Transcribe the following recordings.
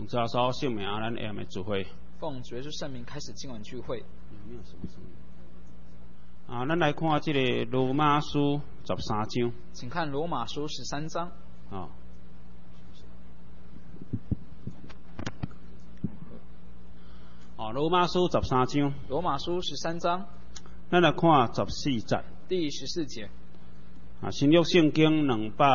奉主耶稣圣名，咱下面聚会。 奉主耶稣圣名开始今晚聚会。 没有什么声音。咱来看这个罗马书13章。 请看罗马书13章。 罗马书13章。 罗马书13章。 咱来看14节。 第14节。 新约圣经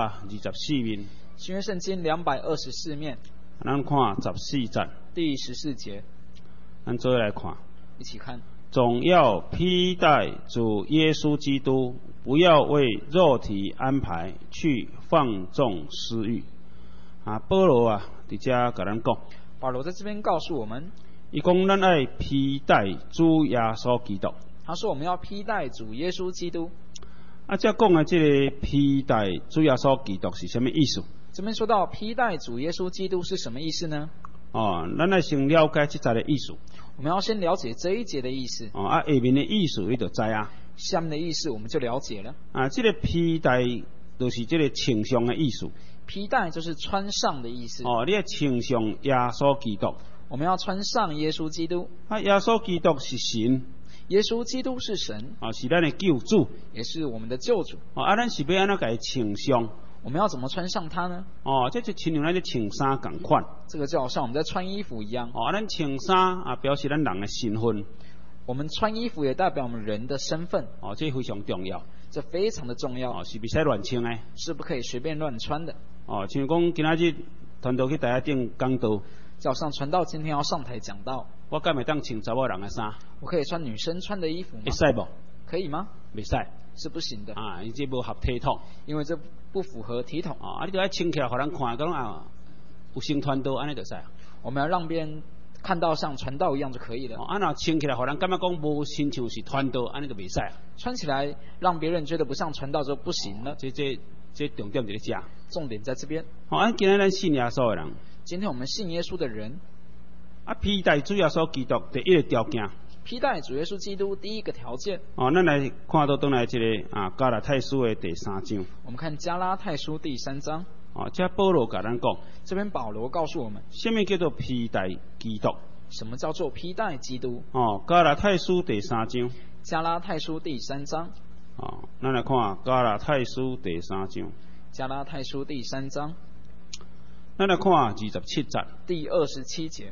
224面。 新约圣经224面。 咱看14节。 第14节。 咱做来看。 一起看。 总要披戴主耶稣基督，不要为肉体安排去放纵私欲。保罗在这跟咱讲。 保罗在这边告诉我们， 伊讲咱爱披戴主耶稣基督。 他说我们要披戴主耶稣基督。 这讲的这个披戴主耶稣基督是什么意思？ 这边说到披戴主耶稣基督是什么意思呢？ 咱来先了解这节的意思。 我们要先了解这一节的意思。 下面的意思你就知啊。 下面的意思我们就了解了。 这个披戴就是这个穿上的意思。 披戴就是穿上的意思。 你要穿上耶稣基督。 我们要穿上耶稣基督。 耶稣基督是神。 耶稣基督是神。 是咱的救主， 也是我们的救主。 咱是要安怎给穿上？ 我们要怎么穿上它呢？ 这就亲像咱咧穿衫同款。 这个就好像我们在穿衣服一样。 咱穿衫表示咱人的身份。 我们穿衣服也代表我们人的身份。 这非常重要。 这非常的重要。 是不使乱穿的。 是不可以随便乱穿的。 像讲今仔日传道去台下顶讲道。 早上传道今天要上台讲道。 我敢会当穿查某人的衫？ 我可以穿女生穿的衣服吗？ 会使不？ 可以吗？ 袂使。 是不行的。 因这不合体统。 因为这不符合体统。 你就要穿起来，互人看，讲有升传道，安尼就使。 我们要让别人看到像传道一样就可以了。 若穿起来，互人感觉讲无亲像是传道，安尼就袂使。 穿起来让别人觉得不像传道就不行了。 这重点就在这。 重点在这边。 今天咱信耶稣的人。 今天我们信耶稣的人。 披戴主耶稣基督第一个条件。 披戴主耶稣基督第一个条件。 咱来看到倒来这个加拉太书的第3章。 我们看加拉太书第3章。 这保罗跟咱讲。 这边保罗告诉我们。 什么叫做披戴基督？ 什么叫做披戴基督？ 加拉太书第3章。 加拉太书第3章。 咱来看加拉太书第3章。 加拉太书第3章。 咱来看27节。 第27节。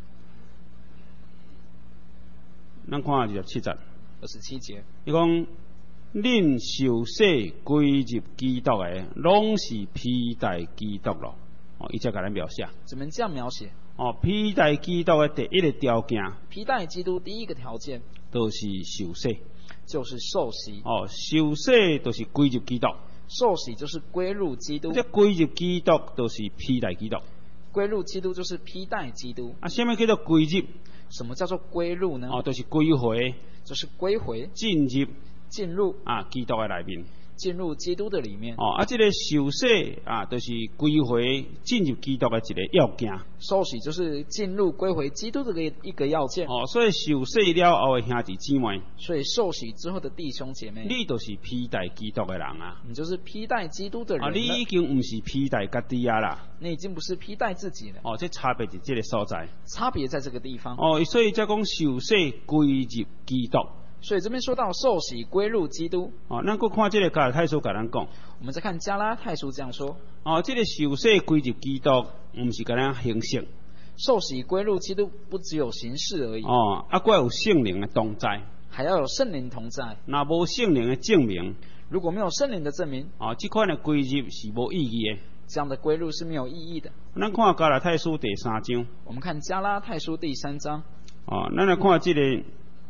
咱看27节。 27节。 伊讲，恁受洗归入基督的，拢是披戴基督咯。伊才甲咱描写。 怎么这样描写？ 披戴基督的第一个条件。 披戴基督第一个条件。 就是受洗。 就是受洗。 受洗就是归入基督。 受洗就是归入基督。 这归入基督就是披戴基督。 归入基督就是披戴基督。 什么叫做归入？ 什么叫做归入呢？ 就是归回。 就是归回。 进入基督的里面。 进入基督的里面。 这个受洗就是归回进入基督的一个要件。 受洗就是进入归回基督的一个要件。 所以受洗了后的兄弟姊妹。 所以受洗之后的弟兄姐妹。 你就是披戴基督的人啊。 你就是披戴基督的人了。 你已经不是披戴家己啊啦。 你已经不是披戴自己了。 这差别在这个所在。 差别在这个地方。 所以才讲受洗归入基督。 所以这边说到受洗归入基督。 咱搁看这个加拉太书跟咱讲。 我们再看加拉太书这样说。 这个受洗归入基督，不是跟咱形式。 受洗归入基督不只有形式而已。 还有圣灵的同在。 还要有圣灵同在。 若无圣灵的证明， 如果没有圣灵的证明， 这款的归入是无意义的。 这样的归入是没有意义的。 咱看加拉太书第3章。 我们看加拉太书第3章。 咱来看这个。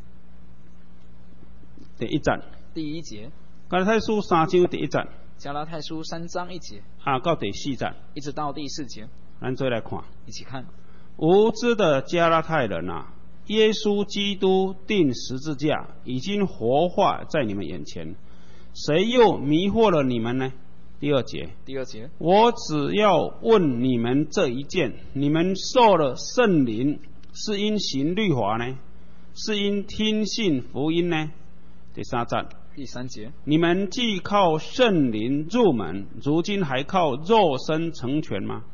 第1节。 第1节。 加拉太书3章第1节。 加拉太书3章1节。 到第4节。 一直到第4节。 咱再来看。 一起看。 无知的加拉太人啊，耶稣基督钉十字架已经活化在你们眼前，谁又迷惑了你们呢？第2节。 第2节。我只要问你们这一件：你们受了圣灵，是因行律法呢，是因听信福音呢？第3节。 第3节。 你们既靠圣灵入门，如今还靠肉身成全吗？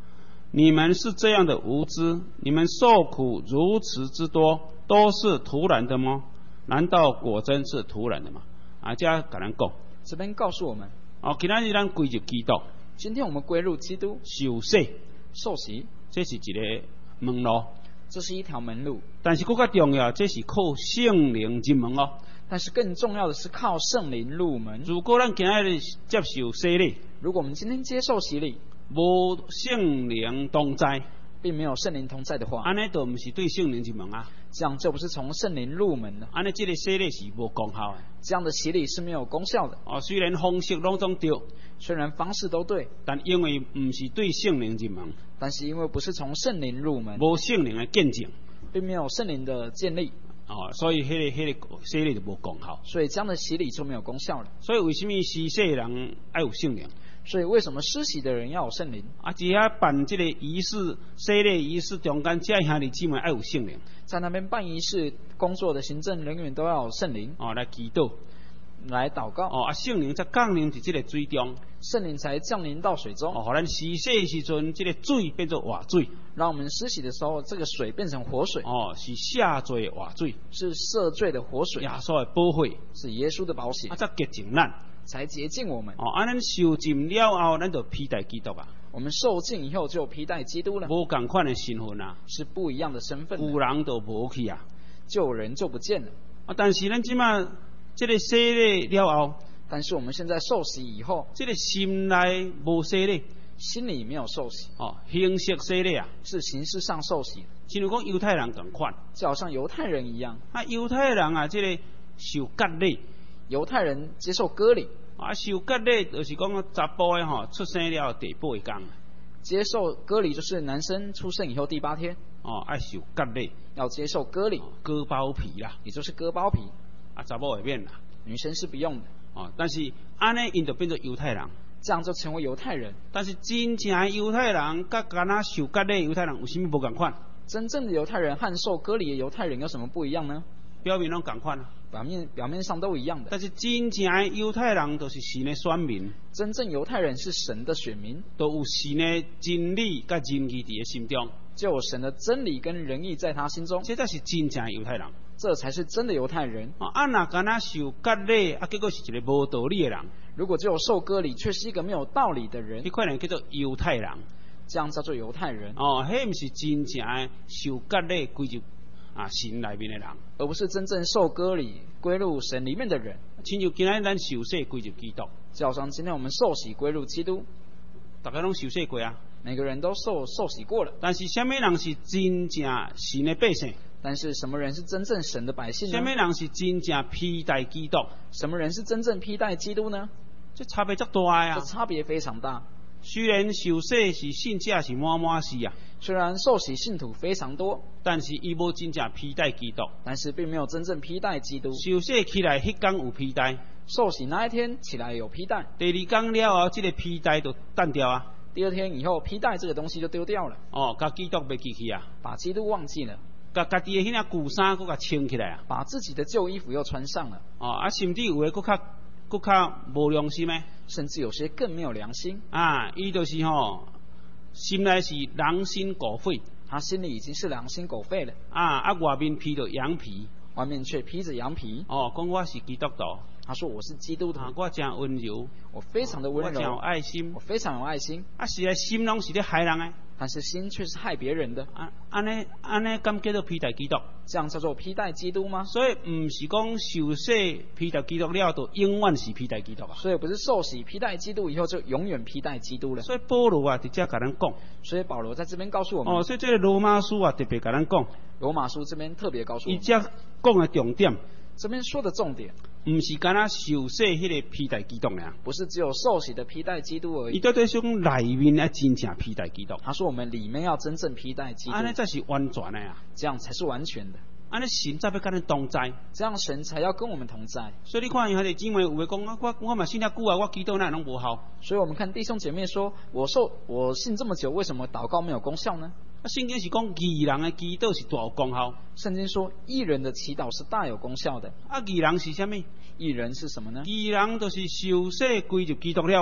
你们是这样的无知，你们受苦如此之多，都是突然的吗？难道果真是突然的吗？这跟咱讲， 这边告诉我们， 今仔日咱归入基督， 今天我们归入基督， 受洗， 受洗， 这是一个门路。 这是一条门路， 但是更加重要，这是靠圣灵入门哦。 但是更重要的是靠圣灵入门。 如果咱今日接受洗礼， 如果我们今天接受洗礼， 无圣灵同在， 并没有圣灵同在的话， 安尼就不是对圣灵入门啊。 这样就不是从圣灵入门了。 安尼这个洗礼是无功效的。 这样的洗礼是没有功效的。 虽然方式拢总对， 虽然方式都对， 但因为不是对圣灵入门， 但是因为不是从圣灵入门， 无圣灵的见证， 并没有圣灵的建立， 所以迄个洗礼就无功效。 所以这样的洗礼就没有功效了。 所以为什么施洗的人要有圣灵？ 所以为什么施洗的人要有圣灵？ 只要办这个仪式，洗礼仪式中间，这兄弟姊妹要有圣灵。 在那边办仪式工作的行政人员都要有圣灵， 来祈祷， 来祷告。 圣灵才降临在这个水中， 圣灵才降临到水中。 互咱施洗时阵，这个水变做活水。 让我们施洗的时候，这个水变成活水。 是赦罪的活水， 是赦罪的活水。 耶稣的宝血， 是耶稣的宝血， 才洁净咱， 才洁净我们。 咱受浸了后，咱就披戴基督啊。 我们受浸以后就披戴基督了， 无同款的身份啊， 是不一样的身份。 旧人就无去啊， 旧人就不见了。 但是咱即马这个洗礼了后， 但是我们现在受洗以后， 这个心内无洗礼， 心里没有受洗， 形式洗礼啊， 是形式上受洗。 正如讲犹太人同款， 就好像犹太人一样。 犹太人啊，这个受割礼， 犹太人接受割礼。 受割礼就是讲查甫的出生了第8天。 接受割礼就是男生出生以后第8天。 爱受割礼， 要接受割礼， 割包皮啦， 也就是割包皮。 查某会免啦， 女生是不用的。 但是安尼因就变做犹太人， 这样就成为犹太人。 但是真正的犹太人，甲敢若受割礼犹太人有啥物无共款？ 真正的犹太人和受割礼的犹太人有什么不一样呢？ 表面拢共款啊， 表面上都一样的。 但是真正的犹太人都是神的选民， 真正犹太人是神的选民， 都有神的真理甲仁义伫心中， 就有神的真理跟仁义在他心中， 这才是真正的犹太人。 这才是真的犹太人。 若敢若受割礼，结果是一个无道理的人。 如果只有受割礼，却是一个没有道理的人， 你可能叫做犹太人。 这样叫做犹太人。 迄不是真正的受割礼归入神里面的人， 而不是真正受割礼归入神里面的人。 亲像今仔咱受洗归入基督， 就好像今天我们受洗归入基督， 大家拢受洗过啊， 每个人都受洗过了。 但是什么人是真正神的百姓？ 但是什么人是真正神的百姓呢？ 什么人是真正披戴基督？ 什么人是真正披戴基督呢？ 这差别足大呀！ 这差别非常大。 虽然受洗是信者是满满是啊， 虽然受洗信徒非常多， 但是伊无真正披戴基督， 但是并没有真正披戴基督。 受洗起来迄天有披戴， 受洗那一天起来有披戴， 第2天了后，这个披戴就淡掉啊。 第2天以后，披戴这个东西就丢掉了。 甲基督袂记去啊， 把基督忘记了。 甲家己的迄领旧衫佫甲穿起来啊， 把自己的旧衣服又穿上了。 甚至有诶佫较无良心诶， 甚至有些更没有良心。 伊就是心内是狼心狗肺， 他心里已经是狼心狗肺了。 外面披着羊皮， 外面却披着羊皮。 讲我是基督徒。 他说我是基督徒， 我真温柔， 我非常的温柔， 我真有爱心， 我非常有爱心。 是咧心拢是咧害人诶， 但是心却是害别人的。 安尼敢叫做披戴基督？ 这样叫做披戴基督吗？ 所以唔是讲受洗披戴基督了，就永远是披戴基督啊。 所以不是受洗披戴基督以后就永远披戴基督了。 所以保罗啊，直接甲咱讲。 所以保罗在这边告诉我们。 所以这个罗马书啊，特别甲咱讲。 罗马书这边特别告诉我们。 伊只讲的重点。 这边说的重点， 唔是干那受洗迄个披戴基督呀， 不是只有受洗的披戴基督而已。 伊到底是讲内面要真正披戴基督。 他说我们里面要真正披戴基督， 安尼才是完全的呀， 这样才是完全的。 安尼神才要跟咱同在， 这样神才要跟我们同在。 所以你看，有的姊妹有的讲，我嘛信了久啊，我祈祷那拢无效。 所以我们看弟兄姐妹说，我信这么久，为什么祷告没有功效呢？ 圣经是讲义人的祈祷是大有功效。 圣经说义人的祈祷是大有功效的。 义人是什么？ 义人是什么呢？ 义人就是受洗归入基督了后。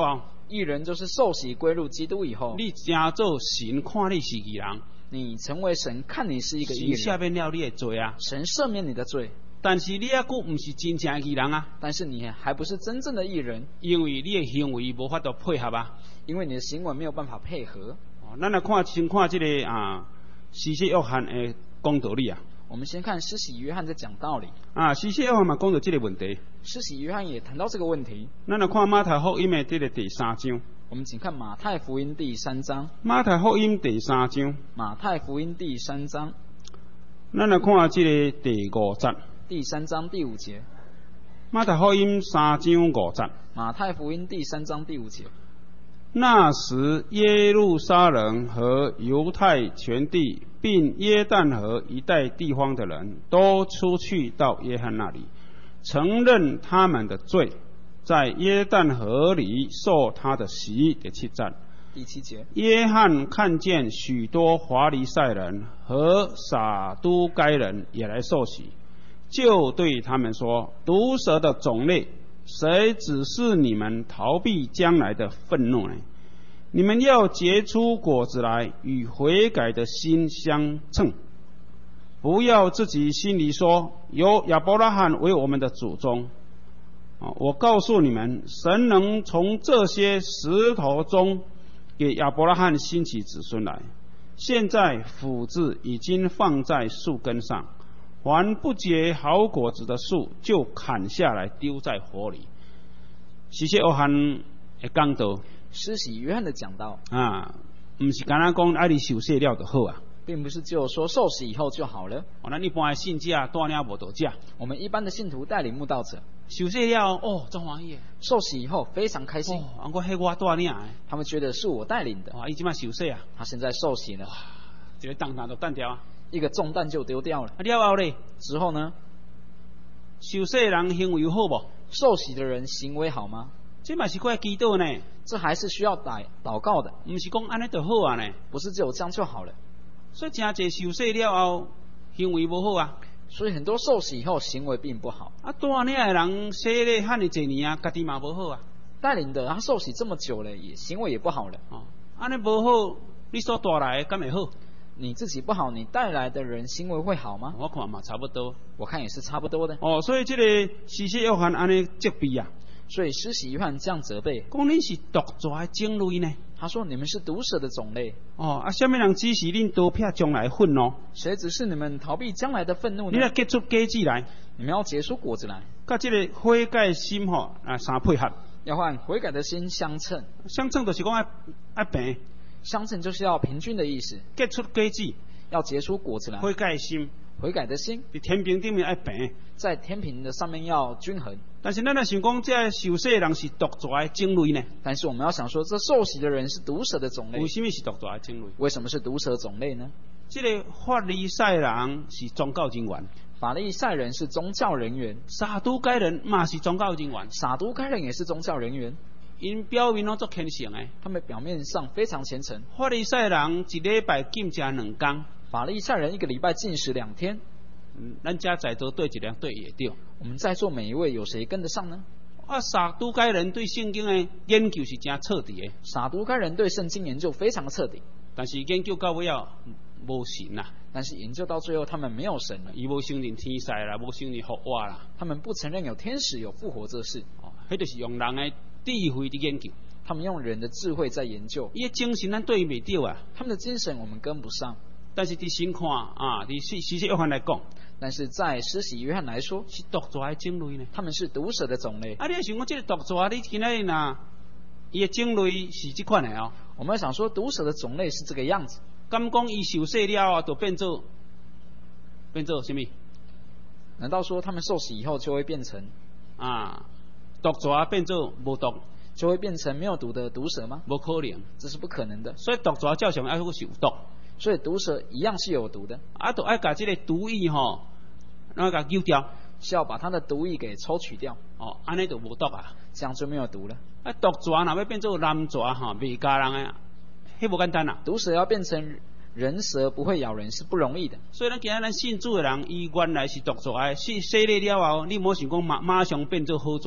义人就是受洗归入基督以后， 你真做神看你是义人， 你成为神看你是一个义神赦人， 免了你的罪啊。 神赦免你的罪， 但是你还佫唔是真正的义人啊， 但是你还不是真正的义人， 因为你的行为无法度配合啊。 因为你的行为没有办法配合。 咱来先看这个施洗约翰的讲道理啊。 我们先看施洗约翰在讲道理。 施洗约翰嘛讲到这个问题。 施洗约翰也谈到这个问题。 咱来看马太福音的这个第3章。 我们请看马太福音第3章。 马太福音第3章。 马太福音第3章。 咱来看这个第5节。 第3章第5节。 马太福音3章5节。 马太福音第3章第5节。 那时，耶路撒冷和犹太全地，并约旦河一带地方的人都出去到约翰那里，承认他们的罪，在约旦河里受他的洗。第7节。 第7节。 约翰看见许多法利赛人和撒都该人也来受洗，就对他们说：毒蛇的种类，谁指示你们逃避将来的愤怒呢？你们要结出果子来，与悔改的心相称。不要自己心里说，有亚伯拉罕为我们的祖宗。我告诉你们，神能从这些石头中给亚伯拉罕兴起子孙来。现在斧子已经放在树根上，凡不结好果子的树，就砍下来丢在火里。施洗约翰的讲道。 施洗约翰的讲道不是单单讲爱你受洗了就好啊， 并不是只有说受洗以后就好了。 咱一般的信者带领慕道者， 我们一般的信徒带领慕道者， 受洗了真欢喜。 受洗以后非常开心。 我带领的， 他们觉得是我带领的。 伊即摆受洗啊， 他现在受洗了， 一个重担就担掉啊， 一个重担就丢掉了。 了后咧， 之后呢？ 受洗的人行为好不？ 受洗的人行为好吗？ 这嘛是怪祈祷呢， 这还是需要祷告的， 不是讲安尼就好啊呢， 不是只有这样就好了。 所以真侪受洗了后行为不好啊， 所以很多受洗以后行为并不好。 带领的人洗咧汉尼侪年啊，家己嘛不好啊。 带领的他受洗这么久了，也行为也不好了。 安尼不好，你所带来的敢会好？ 你自己不好，你带来的人行为会好吗？ 我看嘛差不多。 我看也是差不多的。 所以这个施洗约翰安尼责备啊。 所以施洗约翰这样责备， 讲恁是毒蛇的种类呢。 他说你们是毒蛇的种类。 什么人指示恁逃避将来愤怒？ 谁指示你们逃避将来的愤怒呢？ 你要结出果子来， 你们要结出果子来。 甲这个悔改心相配合。 要和悔改的心相称。 相称就是讲要平。 相称就是要平均的意思。 结出果子， 要结出果子来。 悔改心。 悔改的心， 在天平顶面要平， 在天平的上面要均衡。 但是咱若想讲，这受洗的人是毒蛇的种类呢？ 但是我们要想说，这受洗的人是毒蛇的种类。 为什么是毒蛇的种类？ 为什么是毒蛇种类呢？ 这个法利赛人是宗教人员， 法利赛人是宗教人员， 撒都该人嘛是宗教人员， 撒都该人也是宗教人员。 因表面拢做虔诚的， 他们表面上非常虔诚。 法利赛人一礼拜禁食2天， 法利赛人一个礼拜禁食2天。 咱家在座对一两对也对。 我们在座每一位有谁跟得上呢？ 撒都该人对圣经的研究是真彻底的。 撒都该人对圣经研究非常彻底， 但是研究到尾要无神啦。 但是研究到最后，他们没有神了。 伊无承认天使啦，无承认复活啦。 他们不承认有天使有复活这事。 迄就是用人的智慧的研究。 他们用人的智慧在研究。 伊的精神咱对袂到啊。 他们的精神我们跟不上。 但是伫神看伫施洗约翰来讲。 但是在施洗约翰来说， 是毒蛇的种类呢。 他们是毒蛇的种类。 你想讲这个毒蛇，你今仔呐，伊的种类是这款的我们想说，毒蛇的种类是这个样子。 敢讲伊受洗了就变做什么？ 难道说他们受洗以后就会变成毒蛇变做无毒， 就会变成没有毒的毒蛇吗？ 不可能， 这是不可能的。 所以毒蛇照常要受毒。 所以毒蛇一样是有毒的。 就要把这个毒液那个丢掉， 是要把它的毒液给抽取掉。 安尼就无毒啊， 这样就没有毒了。 毒蛇若要变做蓝蛇袂咬人的，迄无简单啊。 毒蛇要变成人蛇不会咬人是不容易的。 所以咱今仔咱信主的人，伊原来是毒蛇的，洗礼了后，你莫想讲马上变做好蛇。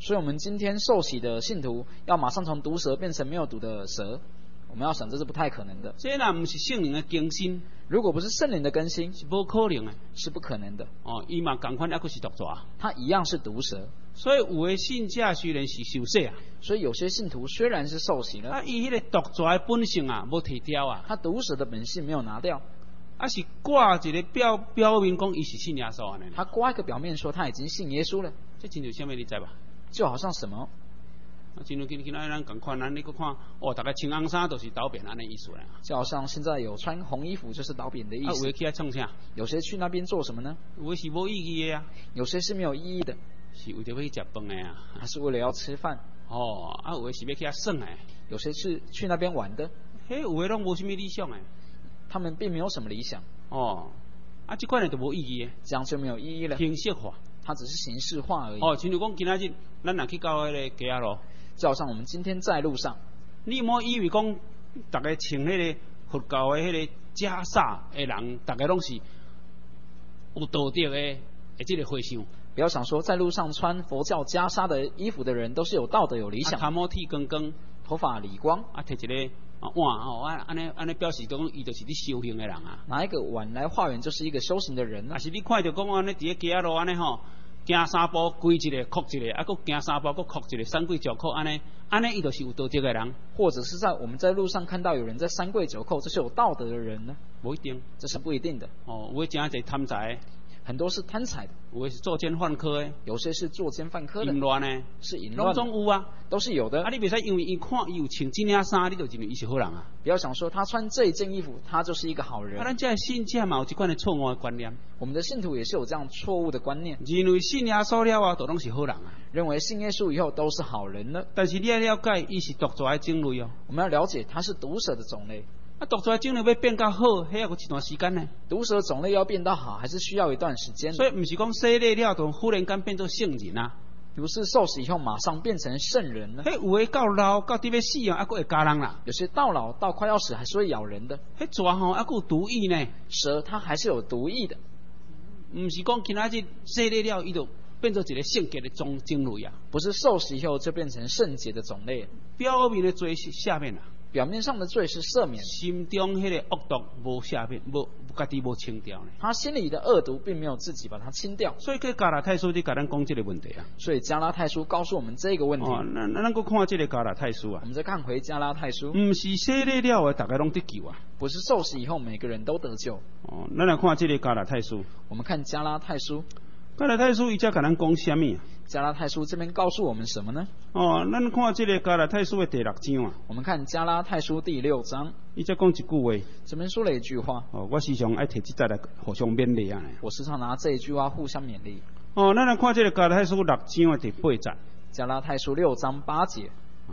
所以我们今天受洗的信徒要马上从毒蛇变成没有毒的蛇，我们要想这是不太可能的。 这若不是圣灵的更新， 如果不是圣灵的更新， 是不可能的。 是不可能的。 哦，伊嘛同款，还佫是毒蛇。 它一样是毒蛇。 所以有的信者虽然是受洗啊， 所以有些信徒虽然是受洗了， 伊迄个毒蛇的本性啊，无提掉啊， 他毒蛇的本性没有拿掉， 是挂一个表面讲伊是信耶稣安尼。 他挂一个表面说他已经信耶稣了， 这真就啥物你知吧？ 就好像什么？ 真像今仔咱共款，咱你佫看，哦，大家穿红衫都是倒扁安尼意思啦。 就好像现在有穿红衣服就是倒扁的意思。 有的去遐创啥？ 有些去那边做什么呢？ 有的是无意义的啊。有些是没有意义的。 是为着要去食饭的啊。 还是为了要吃饭？ 哦，有的是要去遐耍的。 有些是去那边玩的。 有的拢无什么理想的。 他们并没有什么理想。 哦，这款的就无意义的。 这样就没有意义了。 形式化。 它只是形式化而已。 哦，亲像讲今仔日，咱若去到迄个街仔路。 就好像我们今天在路上， 你莫以为讲，大家穿迄个佛教的迄个袈裟的人，大家拢是有道德的这个回想。 不要想说在路上穿佛教袈裟的衣服的人都是有道德有理想。 头毛剃光光， 头发理光， 摕一个碗安尼表示讲伊就是你修行的人啊。 拿一个碗来化缘，就是一个修行的人啊。 是你看到讲安尼伫个街仔路安尼吼。行三步跪一个，哭一个，佫行三步，佫哭一个，三跪九叩，安尼伊就是有道德的人。 或者是我们在路上看到有人在三跪九叩，这是有道德的人呢？ 不一定， 这是不一定的。 哦，有的真侪贪财， 很多是贪财的， 有的是作奸犯科的， 有些是作奸犯科的， 淫乱的， 是淫乱的， 拢总有啊， 都是有的。 你袂使因为伊看伊有穿这领衫，你就认为伊是好人啊。 不要想说他穿这一件衣服，他就是一个好人。 咱这信者嘛有一款的错误的观念。 我们的信徒也是有这样错误的观念， 认为信耶稣了啊，都拢是好人啊。 认为信耶稣以后都是好人了。 但是你要了解，伊是毒蛇的种类哦。 我们要了解，它是毒蛇的种类。 毒蛇的种类要变较好，还要有一段时间呢。 毒蛇种类要变到好，还是需要一段时间。 所以不是讲洗礼了就忽然间变做圣人啊。 不是受洗以后马上变成圣人了。 有的到老到底要死啊，还佫会咬人啦。 有些到老到快要死还是会咬人的。 蛇吼还佫有毒液呢。 蛇它还是有毒液的。 唔是讲今仔日洗礼了，伊就变做一个圣洁的种类啊。 不是受洗以后就变成圣洁的种类。 表面的罪是下面啦。 表面上的罪是赦免， 心中迄个恶毒无下面，无家己无清掉呢。 他心里的恶毒并没有自己把它清掉。 所以个加拉太书就甲咱讲这个问题啊。 所以加拉太书告诉我们这个问题。 咱搁看这个加拉太书啊。 我们再看回加拉太书。 唔是洗礼了的，大家拢得救啊。 不是受洗以后每个人都得救。 咱来看这个加拉太书。 我们看加拉太书。 加拉太书伊才甲咱讲什么？ 加拉太书这边告诉我们什么呢？ 咱看这个加拉太书的第6章啊。 我们看加拉太书第6章。 伊才讲一句话。 这边说了一句话。 我时常爱摕这节来互相勉励啊。 我时常拿这一句话互相勉励。 咱来看这个加拉太书6章的第8节。 加拉太书6章8节。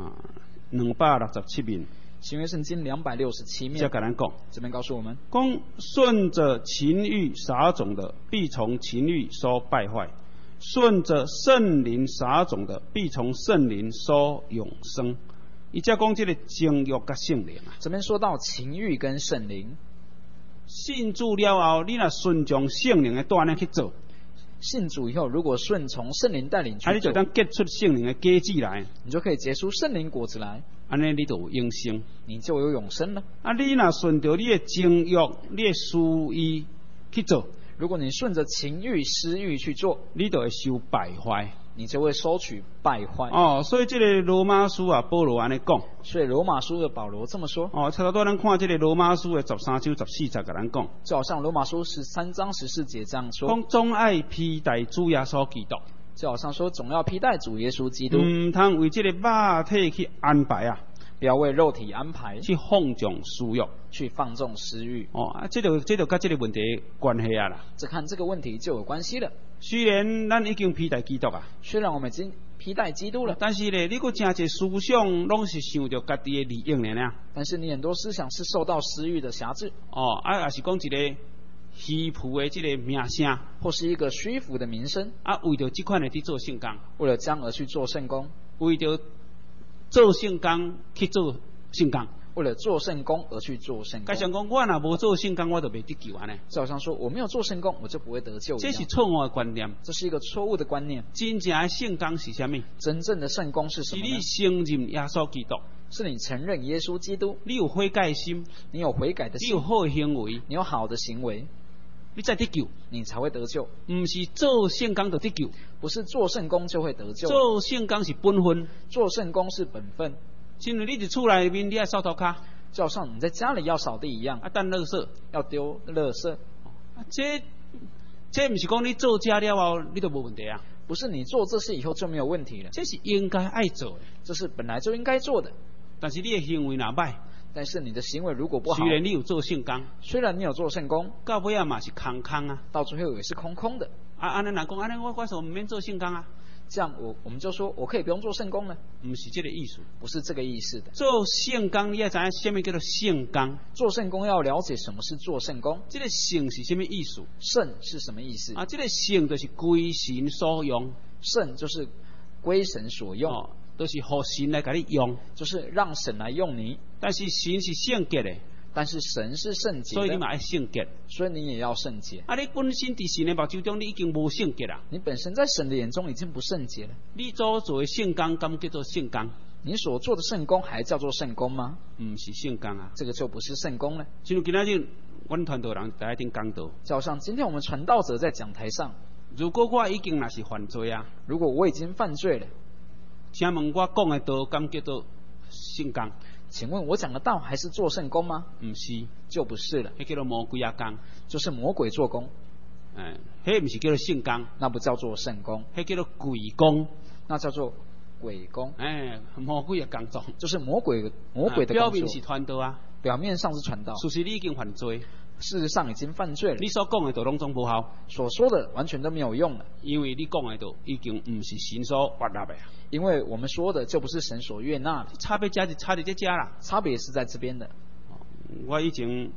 267面。 新约圣经267面。 才甲咱讲。 这边告诉我们。 讲顺着情欲撒种的，必从情欲收败坏；顺着圣灵撒种的，必从圣灵收永生。伊才讲这个情欲甲圣灵啊。 这边说到情欲跟圣灵。 信主了后，你若顺从圣灵的带领去做。 信主以后，如果顺从圣灵带领去做， 你就当结出圣灵的果子来， 你就可以结出圣灵果子来。 安尼你就有永生， 你就有永生了。 你若顺着你的情欲、你的私意去做， 如果你顺着情欲、私欲去做， 你就会受败坏， 你就会收取败坏。 所以这个罗马书啊，保罗安尼讲。 所以罗马书的保罗这么说。 差不多咱看这个罗马书的13章14节，甲咱讲。 就好像罗马书13章14节这样说。 讲总爱披戴主耶稣基督。 就好像说总要披戴主耶稣基督。 唔通为这个肉体去安排啊。 不要为肉体安排， 去放纵私欲， 去放纵私欲。 这就跟这个问题关系啊啦。 这看这个问题就有关系了。 虽然咱已经披戴基督啊， 虽然我们已经披戴基督了， 但是呢，你搁真侪思想拢是想着家己的利益呢。 但是你很多思想是受到私欲的辖制。 也是讲一个虚浮的这个名声， 或是一个虚浮的名声。 为着这款的去做圣工， 为了这样而去做圣工， 为着做圣工去做圣工， 为了做圣工而去做圣工。 加上讲，我若无做圣工，我就袂得救安尼。 就好像说我没有做圣工，我就不会得救一样。 这是错误的观念。 这是一个错误的观念。 真正的圣工是啥物？ 真正的圣工是什是你么呢？ 承认耶稣基督， 是你承认耶稣基督， 你有悔改的心， 你有悔改的心你有，好的行为， 你有好的行为， 你才得救。 你才会得救。 唔是做圣工就得救， 不是做圣工就会得救。 做圣工是本分。 做圣工是本分， 亲像你伫厝内面，你爱扫涂骹， 就好像你在家里要扫地一样， 啊，等垃圾。 要丢垃圾。 啊，这唔是讲你做家了后，你都无问题啊。 不是你做这些以后就没有问题了， 这是应该爱做的。 这是本来就应该做的。 但是你的行为若歹， 但是你的行为如果不好， 虽然你有做圣工， 虽然你有做圣工， 到尾啊嘛是空空啊。 到最后也是空空的。 啊，安尼若讲安尼，我说唔免做圣工啊， 这样我们就说我可以不用做圣工了， 唔是这个意思。 不是这个意思的。 做圣工，你要知影什么叫做圣工？ 做圣工要了解什么是做圣工， 这个圣是什么意思？ 圣是什么意思？ 啊，这个圣就是归神所用， 圣就是归神所用， 哦，都是互神来给你用。 就是让神来用你。 但是神是圣洁的， 但是神是圣洁的， 所以你嘛爱圣洁。 所以你也要圣洁。 啊，你本身伫神的目睭中，你已经无圣洁啦。 你本身在神的眼中已经不圣洁了， 你所做的圣工，敢叫做圣工？ 你所做的圣工还叫做圣工吗？ 唔是圣工啊。 这个就不是圣工了。 就像今仔日，阮传道人在顶讲道， 就好像今天我们传道者在讲台上， 如果我已经若是犯罪啊， 如果我已经犯罪了， 请问我讲的道，敢叫做圣工？ 请问我讲的道还是做圣工吗？ 唔是， 就不是了， 迄叫做魔鬼啊工。 就是魔鬼做工， 迄唔是叫做圣工， 那不叫做圣工， 迄叫做鬼工。 那叫做鬼工。 魔鬼的工作， 就是魔鬼的工作。 表面是传道啊， 表面上是传道， 事实你已经犯罪， 事实上已经犯罪了。 你所讲的道拢总无效， 所说的完全都没有用了， 因为你讲的道已经唔是神所悦纳的啊。 因为我们说的就不是神所悦纳的。 差别加就差伫这家啦。 差别是在这边的。 我以前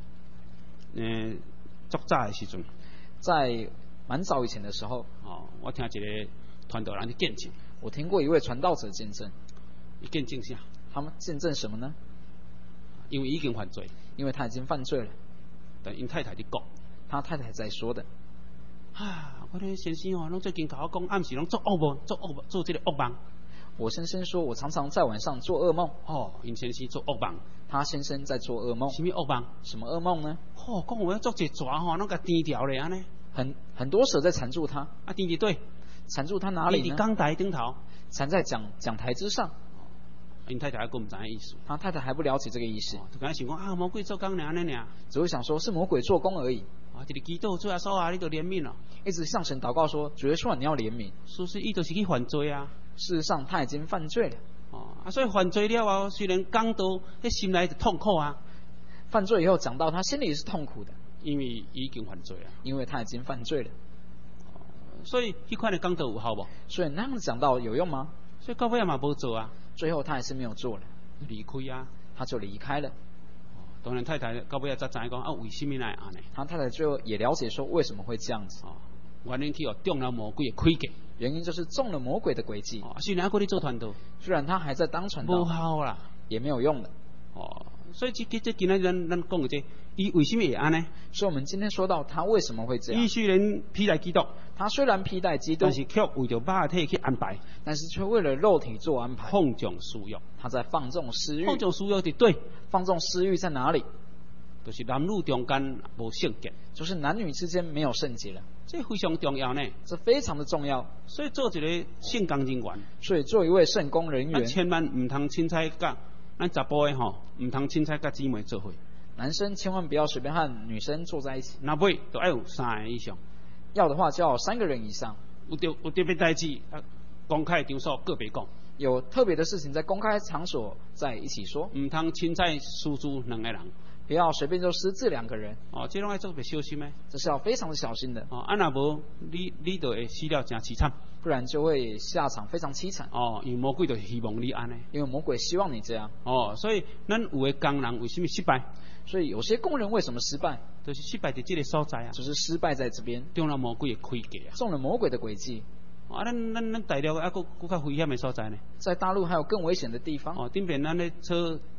足早的时阵， 在蛮早以前的时候， 我听一个传道人去见证， 我听过一位传道者见证。 伊见证啥？ 他们见证什么呢？ 因为已经犯罪， 因为他已经犯罪了。 但因太太伫讲， 他太太在说的。 我的先生拢最近甲我讲，暗时拢做噩梦，做这个噩梦。 我先生说，我常常在晚上做噩梦。 因先生做噩梦。 他先生在做噩梦。 什么噩梦？ 什么噩梦呢？ 讲我要做一蛇拢甲钉条咧安尼。 很多蛇在缠住他。 钉伫对？ 缠住他哪里呢？ 钉伫讲台顶头。 缠在讲台之上。 因太太还唔知影意思。 他太太还不了解这个意思。 就敢想讲魔鬼做工尔安尼尔。 只会想说是魔鬼做工而已。 一直祈祷主耶稣啊，你就怜悯了。 一直向神祷告说，主耶稣啊，你要怜悯。 事实伊就是去犯罪啊。 事实上他已经犯罪了。 所以犯罪了后，虽然讲到，迄心内就痛苦啊。 犯罪以后讲到他心里是痛苦的， 因为已经犯罪了。 因为他已经犯罪了。 所以迄款的讲道有效无？ 所以那样讲道有用吗？ 所以到尾也嘛无做啊。 最后他还是没有做了， 离开啊。 他就离开了。 当然太太到尾才知讲为什么来安尼？ 他太太最后也了解说为什么会这样子。 原因去中了魔鬼的诡计。 原因就是中了魔鬼的诡计。 虽然还在做传道， 虽然他还在当传道， 无效啦， 也没有用的。 所以这今仔咱讲的这，伊为什么会安呢？ 所以我们今天说到他为什么会这样。 伊虽然披戴基督， 他虽然披戴基督， 但是却为着肉体去安排， 但是却为了肉体做安排， 放纵私欲。 他在放纵私欲。 放纵私欲伫对？ 放纵私欲在哪里？ 就是男女中间无圣洁， 就是男女之间没有圣洁了， 这非常重要呢。 这非常的重要。 所以做一个圣工人员， 所以做一位圣工人员， 千万唔通凊彩甲咱查甫的唔通凊彩甲姊妹做伙。 男生千万不要随便和女生坐在一起。 那尾都要有3个以上， 要的话就要3个人以上。 有特别代志，公开场所个别讲。 有特别的事情在公开场所在一起说。 唔通凊彩私自2个人。 不要随便就私自2个人。 这拢要特别小心的。 这是要非常的小心的。 若无你就会死了真凄惨。 不然就会下场非常凄惨。 因为魔鬼就希望你安尼。 因为魔鬼希望你这样。 所以咱有的工人为什么失败？ 所以有些工人为什么失败？ 就是失败在这个所在啊。 就是失败在这边。 中了魔鬼的诡计啊。 中了魔鬼的诡计。 咱大陆还佫较危险的所在呢。 在大陆还有更危险的地方。 顶边咱咧测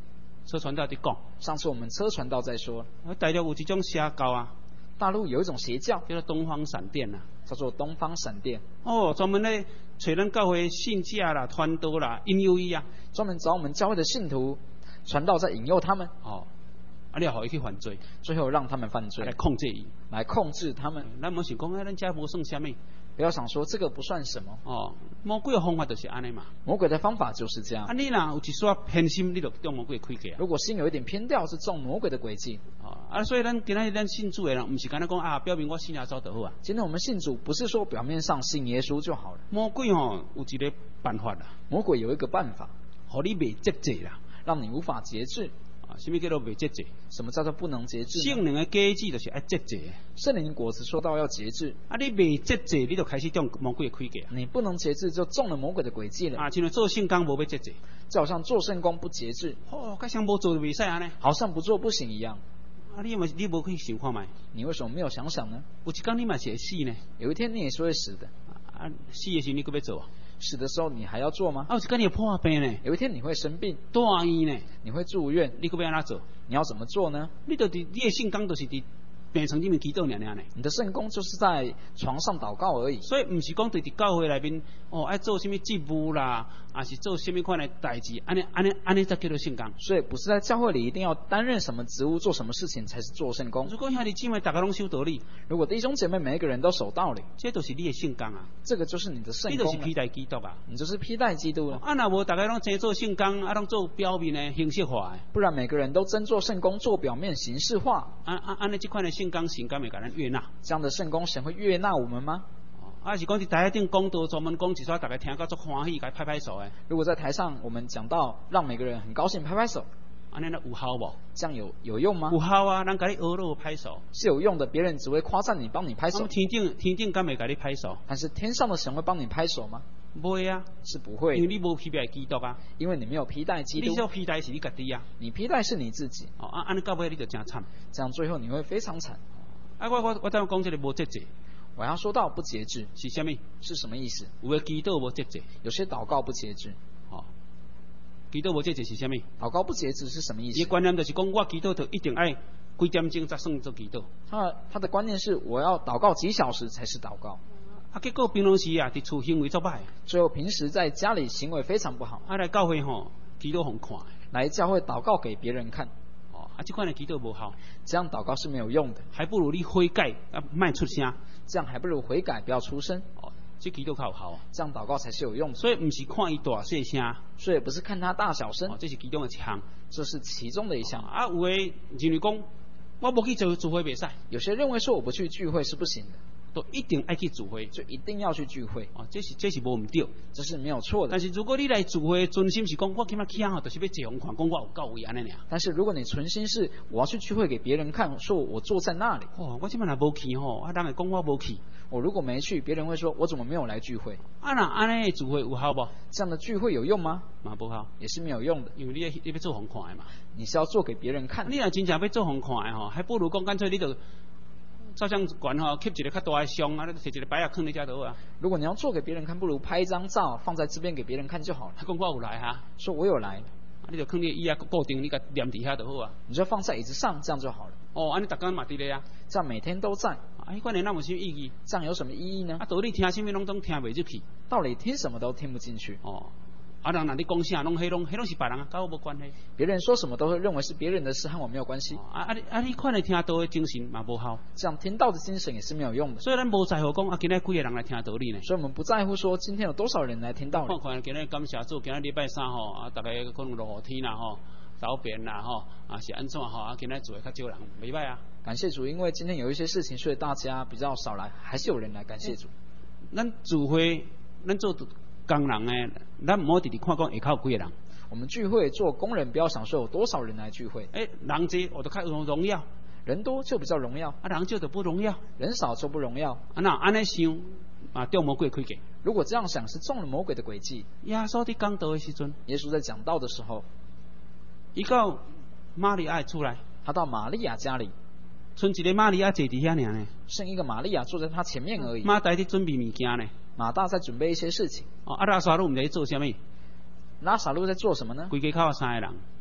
车传道伫讲， 上次我们车传道在说， 大陆有一种邪教啊， 大陆有一种邪教叫做东方闪电啊。 叫做东方闪电， 专门咧找咱教会信假啦、传道啦、引诱伊啊， 专门找我们教会的信徒传道，在引诱他们。 你要互伊去犯罪， 最后让他们犯罪， 来控制伊， 来控制他们。 咱无想讲，咱遮无算啥物。 不要想说这个不算什么。 魔鬼的方法就是安尼嘛。 魔鬼的方法就是这样。 你若有一丝偏心，你就中魔鬼的诡计啊。 如果心有一点偏掉，是中魔鬼的诡计。 所以咱今仔日咱信主的人，唔是干那讲表明我信耶稣就好啊。 今天我们信主，不是说表面上信耶稣就好了。 魔鬼有一个办法啦。 魔鬼有一个办法， 互你未节制啦， 让你无法节制。 什么叫做未节制？ 什么叫做不能节制？ 圣灵的果子就是爱节制。 圣灵果子说到要节制， 你未节制，你就开始中魔鬼的诡计。 你不能节制，就中了魔鬼的诡计了。 像做圣工无要节制， 就好像做圣工不节制， 好像无做就袂使安尼， 好像不做不行一样。 你无去想看卖？ 你为什么没有想想呢？ 有一天你嘛是会死呢。 有一天你也是会死的。 死的时候你搁要做？ 死的时候你还要做吗？ 有一天你会破病呢。 有一天你会生病， 住院呢。 你会住院， 你搁要安怎做？ 你要怎么做呢？ 你的圣工就是伫病床里面祈祷尔呢。 你的圣工就是在床上祷告而已。 所以唔是讲对伫教会内面爱做什么职务啦，还是做什么款的代志，安尼才叫做圣工。 所以不是在教会里一定要担任什么职务、做什么事情才是做圣工。 如果兄弟姊妹大家拢守道理， 如果弟兄姐妹每一个人都守道理， 这就是你的圣工啊。 这个就是你的圣工。 你就是披戴基督啊。 你就是披戴基督了。 若无大家拢真做圣工，拢做表面的形式化的。 不然每个人都真做圣工，做表面形式化。 安尼这款的圣工神敢会甲咱悦纳？ 这样的圣工神会悦纳我们吗？ 是讲伫台顶讲道，专门讲一撮大家听到足欢喜，甲拍拍手的。 如果在台上我们讲到，让每个人很高兴拍拍手， 安尼有效无？ 这样有用吗？ 有效啊，人甲你额乐拍手是有用的，别人只会夸赞你，帮你拍手。 天顶敢会甲你拍手？ 但是天上的神会帮你拍手吗？ 不会啊， 是不会， 因为你无披戴基督啊。 因为你没有披戴基督。 你要披戴是你家己啊。 你披戴是你自己。 安尼到尾你就真惨。 这样最后你会非常惨。 我等讲这个无节制。 我要说到不节制是什么？ 是什么意思？ 有的祈祷无节制， 有些祷告不节制。 祈祷无节制是什么？ 祷告不节制是什么意思？ 伊观念就是讲，我祈祷就一定爱几点钟才算做祈祷。 他的观念是，我要祷告几小时才是祷告。 结果平常时啊，伫厝行为作歹。 最后平时在家里行为非常不好。 来教会祈祷互看。 来教会祷告给别人看。 这款的祈祷无效。 这样祷告是没有用的。 还不如你悔改，卖出声。 这样还不如悔改，不要出声。 这祈祷较有效。 这样祷告才是有用的。 所以不是看伊大细声。 所以不是看他大小声。 这是其中的一项。 这是其中的一项。 有的认为讲，我无去聚会袂使。 有些认为说我不去聚会是不行的。 都一定爱去聚会， 就一定要去聚会。 这是无唔对， 这是没有错的。 但是如果你来聚会，存心是讲我今仔去就是要坐红看，讲我有到位安尼尔。 但是如果你存心是我要去聚会给别人看，说我坐在那里。 我今摆若无去人会讲我无去。 我如果没去，别人会说我怎么没有来聚会？ 那安尼的聚会有效无？ 这样的聚会有用吗？ 嘛无效， 也是没有用的。 因为你要做红看的嘛。 你是要做给别人看。 你若真正要做红看的还不如讲干脆你就。照相馆吸一个较大的相摕一个牌仔放在遮倒啊。 如果你要做给别人看，不如拍一张照放在这边给别人看就好了。 讲我有来哈， 说我有来， 你就放你椅仔固定，你甲粘伫遐就好啊。 你就放在椅子上，这样就好了。 安尼逐工嘛伫咧啊。 这样每天都在。 迄款的那有什么意义？ 这样有什么意义呢？ 道理听什么拢听袂入去。 道理听什么都听不进去。 人若你讲啥，拢是别人啊，跟我无关系。 别人说什么都会认为是别人的事，和我没有关系。 你看来听道的精神嘛无效。 这样听道的精神也是没有用的。 所以咱无在乎讲今仔几个人来听道理呢？ 所以我们不在乎说今天有多少人来听道理。 看今仔感谢主，今仔礼拜三大家可能落雨天啦走遍啦是安怎今仔做较少人，袂歹啊。 感谢主，因为今天有一些事情，所以大家比较少来，还是有人来。感谢主。 咱聚会，咱做工人诶，咱唔好直直看讲下口有几个人。 我们聚会做工人，不要想说有多少人来聚会。 人多我就较有荣耀， 人多就比较荣耀。 人少就不荣耀， 人少就不荣耀。 那安尼想中魔鬼的诡计。 如果这样想，是中了魔鬼的诡计。 耶稣在讲道的时阵， 耶稣在讲道的时候， 伊到玛利亚出来， 他到玛利亚家里， 剩一个玛利亚坐伫遐尔呢， 剩一个玛利亚坐在他前面而已。 马大在准备物件呢。 马大在准备一些事情。 拉撒路唔知做啥物？ 拉撒路在做什么呢？ 规家口3个人。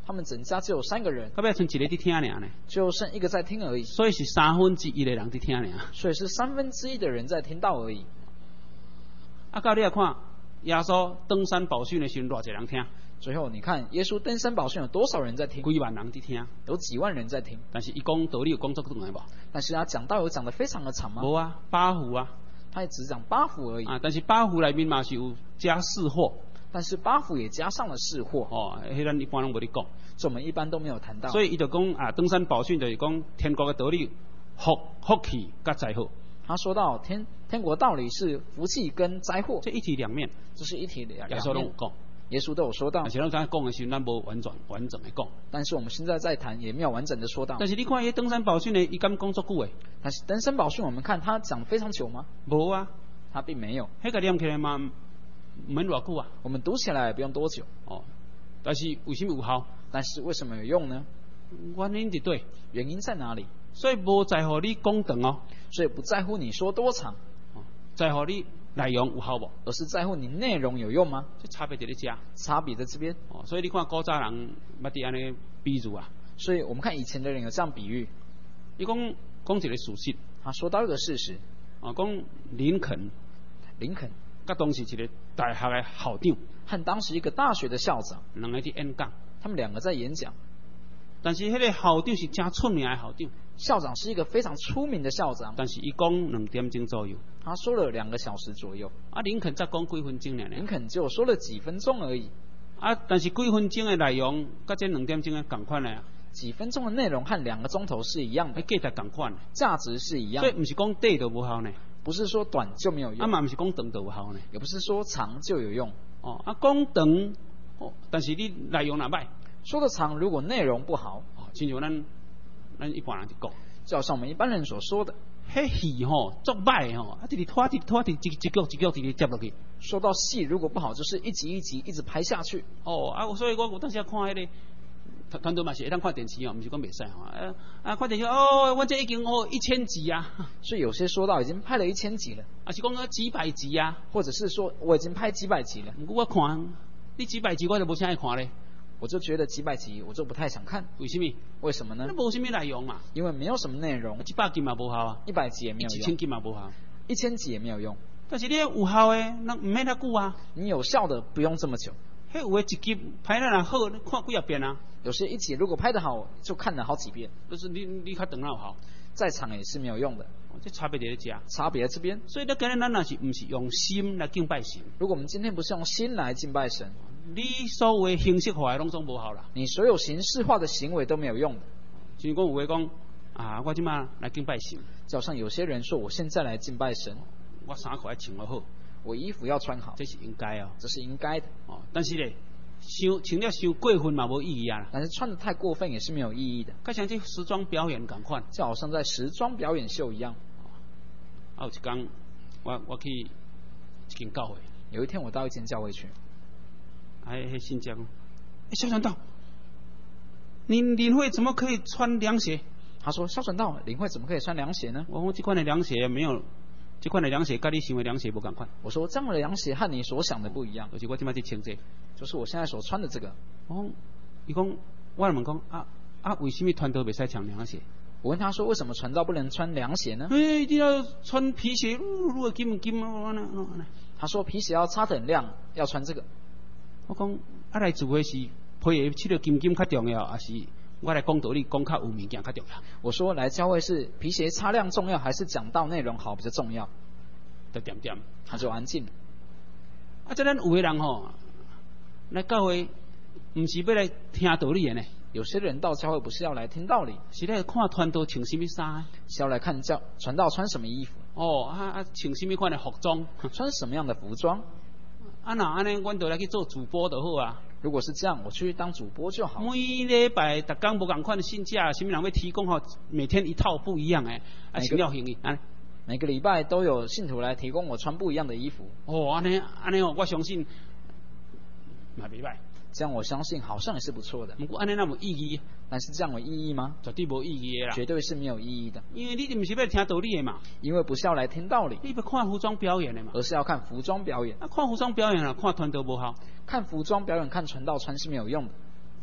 他们整家只有3个人， 到尾剩一个伫听尔呢， 就剩1个在听而已， 所以是1/3的人伫听尔。 所以是1/3的人在听到而已。 到你来看，耶稣登山宝训的时候，偌侪人听？ 最后你看耶稣登山宝训有多少人在听？ 几万人伫听， 有几万人在听。 但是伊讲道理有讲足长的无？ 但是他讲道有讲得非常的长吗？ 无啊，8幅啊。 他也只讲8幅而已。 但是8幅内面嘛是有加4祸。 但是8幅也加上了4祸。 迄咱一般拢无咧讲。 这我们一般都没有谈到。 所以伊就讲登山宝训就是讲天国的道理，福气甲灾祸。 他说到天国道理是福气跟灾祸， 这一体两面。 这是一体两面。 耶稣都有讲。 耶稣都有说到， 而且咱讲的时候，咱无完整的讲。 但是我们现在在谈，也没有完整的说到。 但是你看，登山宝训呢，伊敢讲足久诶？ 但是登山宝训，我们看他讲非常久吗？ 无啊， 他并没有。 迄个念起来嘛，唔免偌久啊。 我们读起来也不用多久。 但是为什么有效？ 但是为什么有用呢？ 原因伫对。 原因在哪里？ 所以无在乎你讲长哦。 所以不在乎你说多长。 在乎你内容有效无？ 而是在乎你内容有用吗？ 这差别在咧遮。 差别在这边。 所以你看古早人捌伫安尼比喻啊。 所以我们看以前的人有这样比喻。 伊讲一个事实。 他说到一个事实。 讲林肯。甲当时一个大学的校长。 和当时一个大学的校长。 两个伫演讲。 他们2个在演讲。 但是迄个校长是真出名的校长。 校长是一个非常出名的校长。 但是伊讲2点钟左右。 他说了2个小时左右。 林肯才讲几分钟呢？ 林肯只有说了几分钟而已。 但是几分钟的内容，甲这2点钟的同款的。 几分钟的内容和2个钟头是一样的。 价值同款。 价值是一样的。 所以不是讲短就无效呢。 不是说短就没有用。 嘛不是讲长就有效呢。 也不是说长就有用。 讲长，但是你内容哪歹？ 说的长，如果内容不好， 亲像咱一般人就讲， 就好像我们一般人所说的， 迄戏足歹直直拖一局直直接落去。 说到戏如果不好，就是一集一集一直拍下去。 所以我有当时看迄个团队嘛是会当看电视不是讲袂使看电视我这已经1000集啊。 所以有些说到已经拍了1000集了， 是讲几百集啊， 或者是说我已经拍几百集了。 不过我看你几百集我就无啥爱看咧。 我就觉得几百集我就不太想看。 为什么？ 为什么呢？ 那无什么内容嘛。 因为没有什么内容。 100集嘛无效啊。 100集也没有用。 1000集嘛无效。 1000集也没有用。 但是你有效的，那唔免遐久啊。 你有效的不用这么久。 迄有的一集拍得若好，看几啊遍啊。 有些一集如果拍得好，就看了好几遍。 就是你较长有效。 再长也是没有用的。 这差别在咧遮。 差别在这边。 所以咱今日咱若是唔是用心来敬拜神？ 如果我们今天不是用心来敬拜神， 你所有的形式化的拢总无效啦。 你所有形式化的行为都没有用的。 就是讲有话讲我即马来敬拜神。 就好像有些人说，我现在来敬拜神， 我衫裤要穿得好， 我衣服要穿好， 这是应该哦。 这是应该的。 但是咧，穿了伤过分嘛无意义啊。 但是穿得太过分也是没有意义的。 较像这时装表演同款， 就好像在时装表演秀一样。 有一天我去一间教会， 有一天我到一间教会去。 迄信讲，小传道，你领会怎么可以穿凉鞋？ 他说：“小传道，领会怎么可以穿凉鞋呢？” 我说：“这款的凉鞋没有，这款的凉鞋跟你想的凉鞋不同款。” 我说：“这样的凉鞋和你所想的不一样。” 就是我今麦在穿这， 就是我现在所穿的这个。 伊讲，我问讲为什么传道袂使穿凉鞋？ 我问他说：“为什么传道不能穿凉鞋呢？” 一定要穿皮鞋，金他说：“皮鞋要擦得很亮，要穿这个。” 我讲来自会是配合七个金较重要，还是我来讲道理讲较有物件较重要？ 我说来教会是皮鞋擦亮重要，还是讲道内容好比较重要？ 就点点， 他就安静了。 这咱有的人来教会，唔是要来听道理的呢。 有些人到教会不是要来听道理， 是来看传道穿什么衫， 是要来看传道穿什么衣服。 穿什么款的服装， 穿什么样的服装。 那安尼，阮就来去做主播就好啊。 如果是这样，我去当主播就好。 每礼拜逐工无共款的信假，什么人要提供每天一套不一样的，是了行的。 每个礼拜都有信徒来提供我穿不一样的衣服。 安尼我相信嘛袂歹。 这样我相信好像也是不错的。 不过安尼那么意义， 但是这样有意义吗？ 绝对无意义的啦。 绝对是没有意义的。 因为你不是要听道理的嘛。 因为不是要来听道理， 你要看服装表演的嘛。 而是要看服装表演。 看服装表演看传道无效。 看服装表演看传道穿是没有用的。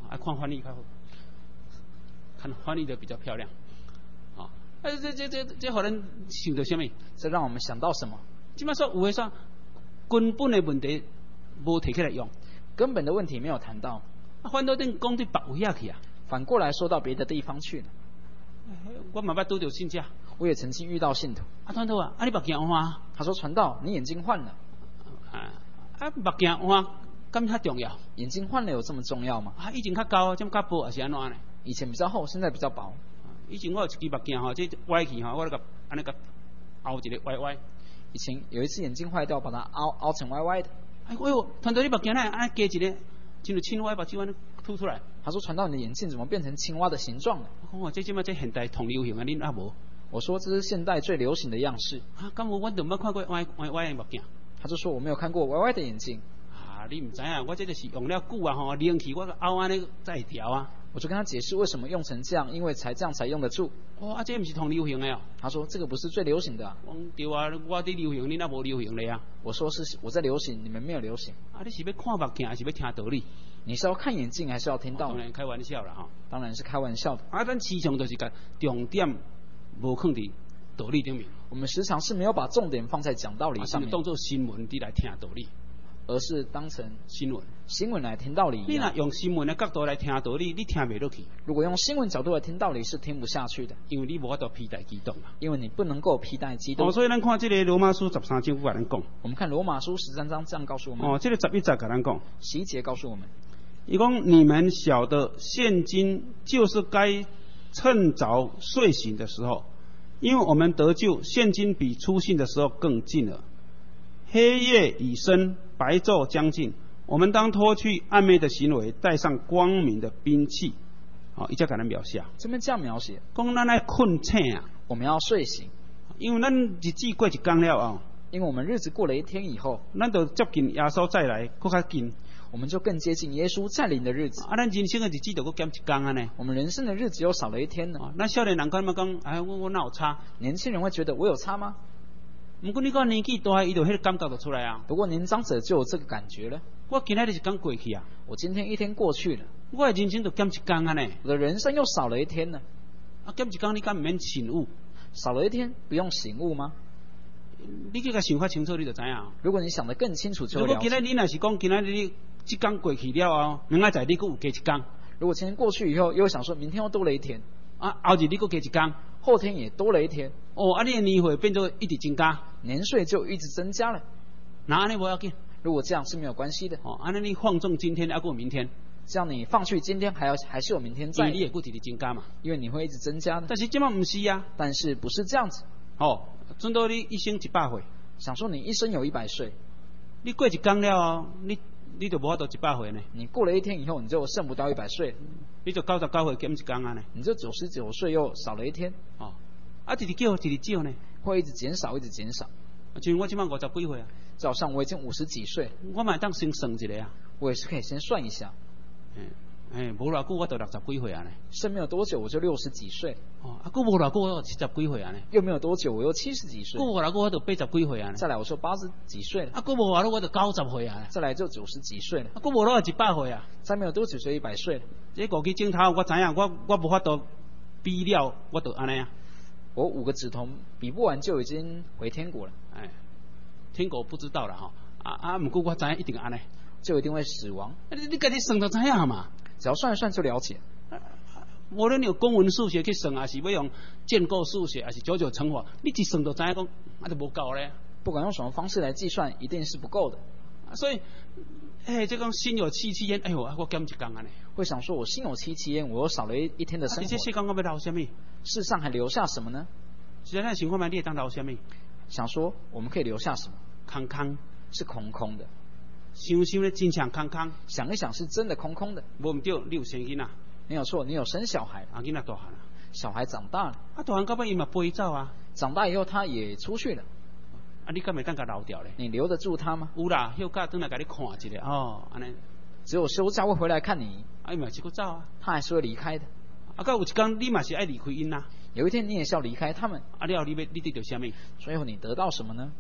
看翻译较好，看翻译的比较漂亮。啊，这互咱想到什么？ 这让我们想到什么？ 即摆说有诶说根本的问题无提起来用， 根本的问题没有谈到， 反倒等讲对别位遐去啊。 反过来说到别的地方去了。 我嘛捌拄着信者， 我也曾经遇到信徒。 传道啊，你目镜换？ 他说传道，你眼睛换了。 目镜换敢遐重要？ 眼睛换了有这么重要吗？ 以前较高，这么较薄，还是安怎呢？ 以前比较厚，现在比较薄。 以前我有一支目镜这歪去我那个安尼个凹一个歪歪。 以前有一次眼镜坏掉，把它凹成歪歪的。 哎呦，传道你目镜呢？安加一个，像个青蛙把青蛙凸出来。 他说传道你的眼镜怎么变成青蛙的形状了？ 我这现代同流行啊，恁也无。 我说这是现代最流行的样式。 敢无我都没看过歪的目镜。 他就说我没有看过歪歪的眼镜。 你唔知啊，我这就是用了久啊吼，冷气我个凹安尼再调啊。 我就跟他解释为什么用成这样，因为这样才用得住。 这不是同流行的哦。 他说这个不是最流行的。 对啊，我在流行，你那无流行的啊。 我说是我在流行，你们没有流行。 你是要看目镜，还是要听道理？ 你是要看眼镜，还是要听道理？ 当然开玩笑啦哈。 当然是开玩笑的。 咱时常就是甲重点无放伫道理顶面。 我们时常是没有把重点放在讲道理上面， 当做新闻伫来听道理， 而是当成新闻来听道理。 你若用新闻的角度来听道理，你听袂落去。 如果用新闻角度来听道理，是听不下去的， 因为你无法度披戴基督嘛。 因为你不能够披戴基督。 所以咱看这个罗马书13章甲咱讲。 我们看罗马书13章这样告诉我们。 这个11节甲咱讲。 11节告诉我们。 伊讲你们晓得，现今就是该趁早睡醒的时候，因为我们得救，现今比初信的时候更近了。黑夜已深，白昼将近，我们当脱去暗昧的行为，带上光明的兵器。伊才甲咱描写。 这边这样描写， 讲咱爱困醒啊， 我们要睡醒， 因为咱日子过一天了后， 因为我们日子过了一天以后， 咱就接近耶稣再来，更较近。 我们就更接近耶稣再临的日子。 咱人生的日子就搁减一天啊呢。 我们人生的日子又少了一天呢。 那少年人敢讲，我哪有差？ 年轻人会觉得我有差吗？ 不过你讲年纪大，伊就迄个感觉就出来啊。 不过年长者就有这个感觉了。 我今天一天过去啊， 我今天一天过去了， 我的人生就减一天啊呢。 我的人生又少了一天呢。 减一天你敢唔免醒悟？ 少了一天不用醒悟吗？ 你去甲想法清楚，你就知影。 如果你想得更清楚，就会了解。 如果今天你若是讲今天你这天过去了后，明仔载你佫有加一天。 如果今天过去以后，又想说明天又多了一天， 后日你佫加一天， 后天也多了一天。 你的年岁变做一直增加， 年岁就一直增加了。 那安尼无要紧。 如果这样是没有关系的。 安尼你放纵今天，还佫有明天。 这样你放去今天还是有明天在， 因为你也佫一直增加嘛。 因为你会一直增加的。 但是这摆不是啊。 但是不是这样子？ 准到你一生100岁。 想说你一生有100岁， 你过一天了后，你就无法度100岁呢。 你过了一天以后，你就剩不到100岁了。 你就99岁减一天啊呢。 你就99岁又少了一天。 一直少呢。 会一直减少，一直减少。 像我今晚50几岁啊。 早上我已经50几岁。 我嘛当先算一个啊。 我也是可以先算一下。 无偌久我就60几岁啊呢。 剩没有多久我就60几岁。 佫无偌久我就70几岁啊呢。 又没有多久我又70几岁。 佫无偌久我就80几岁啊呢。 再来我说80几岁了。 佫无偌久我就90岁啊。 再来就90几岁了。 佫无偌久100岁啊。 再没有多久就100岁了。 这5个指头我知影，我无法度比了，我就安尼啊。 我5个指头比不完就已经回天国了。 天国不知道了哈。不过我知影一定安尼， 就一定会死亡。 你家己算就知影嘛。 只要算一算就了解。 无论你有公文数学去算，还是要用建构数学，还是9×9乘法，你一算就知影讲，就无够咧。 不管用什么方式来计算，一定是不够的。 所以，这讲心有戚戚焉，我减一天啊呢。 会想说，我心有戚戚焉，我又少了一天的生活。 这世间我要留什么？ 世上还留下什么呢？ 现在想看嘛，你会当留什么？ 想说，我们可以留下什么？ 空空， 是空空的。 想想咧，真像空空。 想一想，是真的空空的。 无唔对，你有生囡仔。 没有错，你有生小孩。 囡仔大汉了。 小孩长大了。 大汉到尾伊嘛飞走啊。 长大以后他也出去了。 你敢会当甲留掉咧？ 你留得住他吗？ 有啦，休假转来甲你看一下安尼。 只有休假会回来看你。 伊嘛是佫走啊。 他还是会离开的。 到有一天你嘛是爱离开因啦。 有一天你也是要离开他们。 了你得到什么？ 所以你得到什么呢？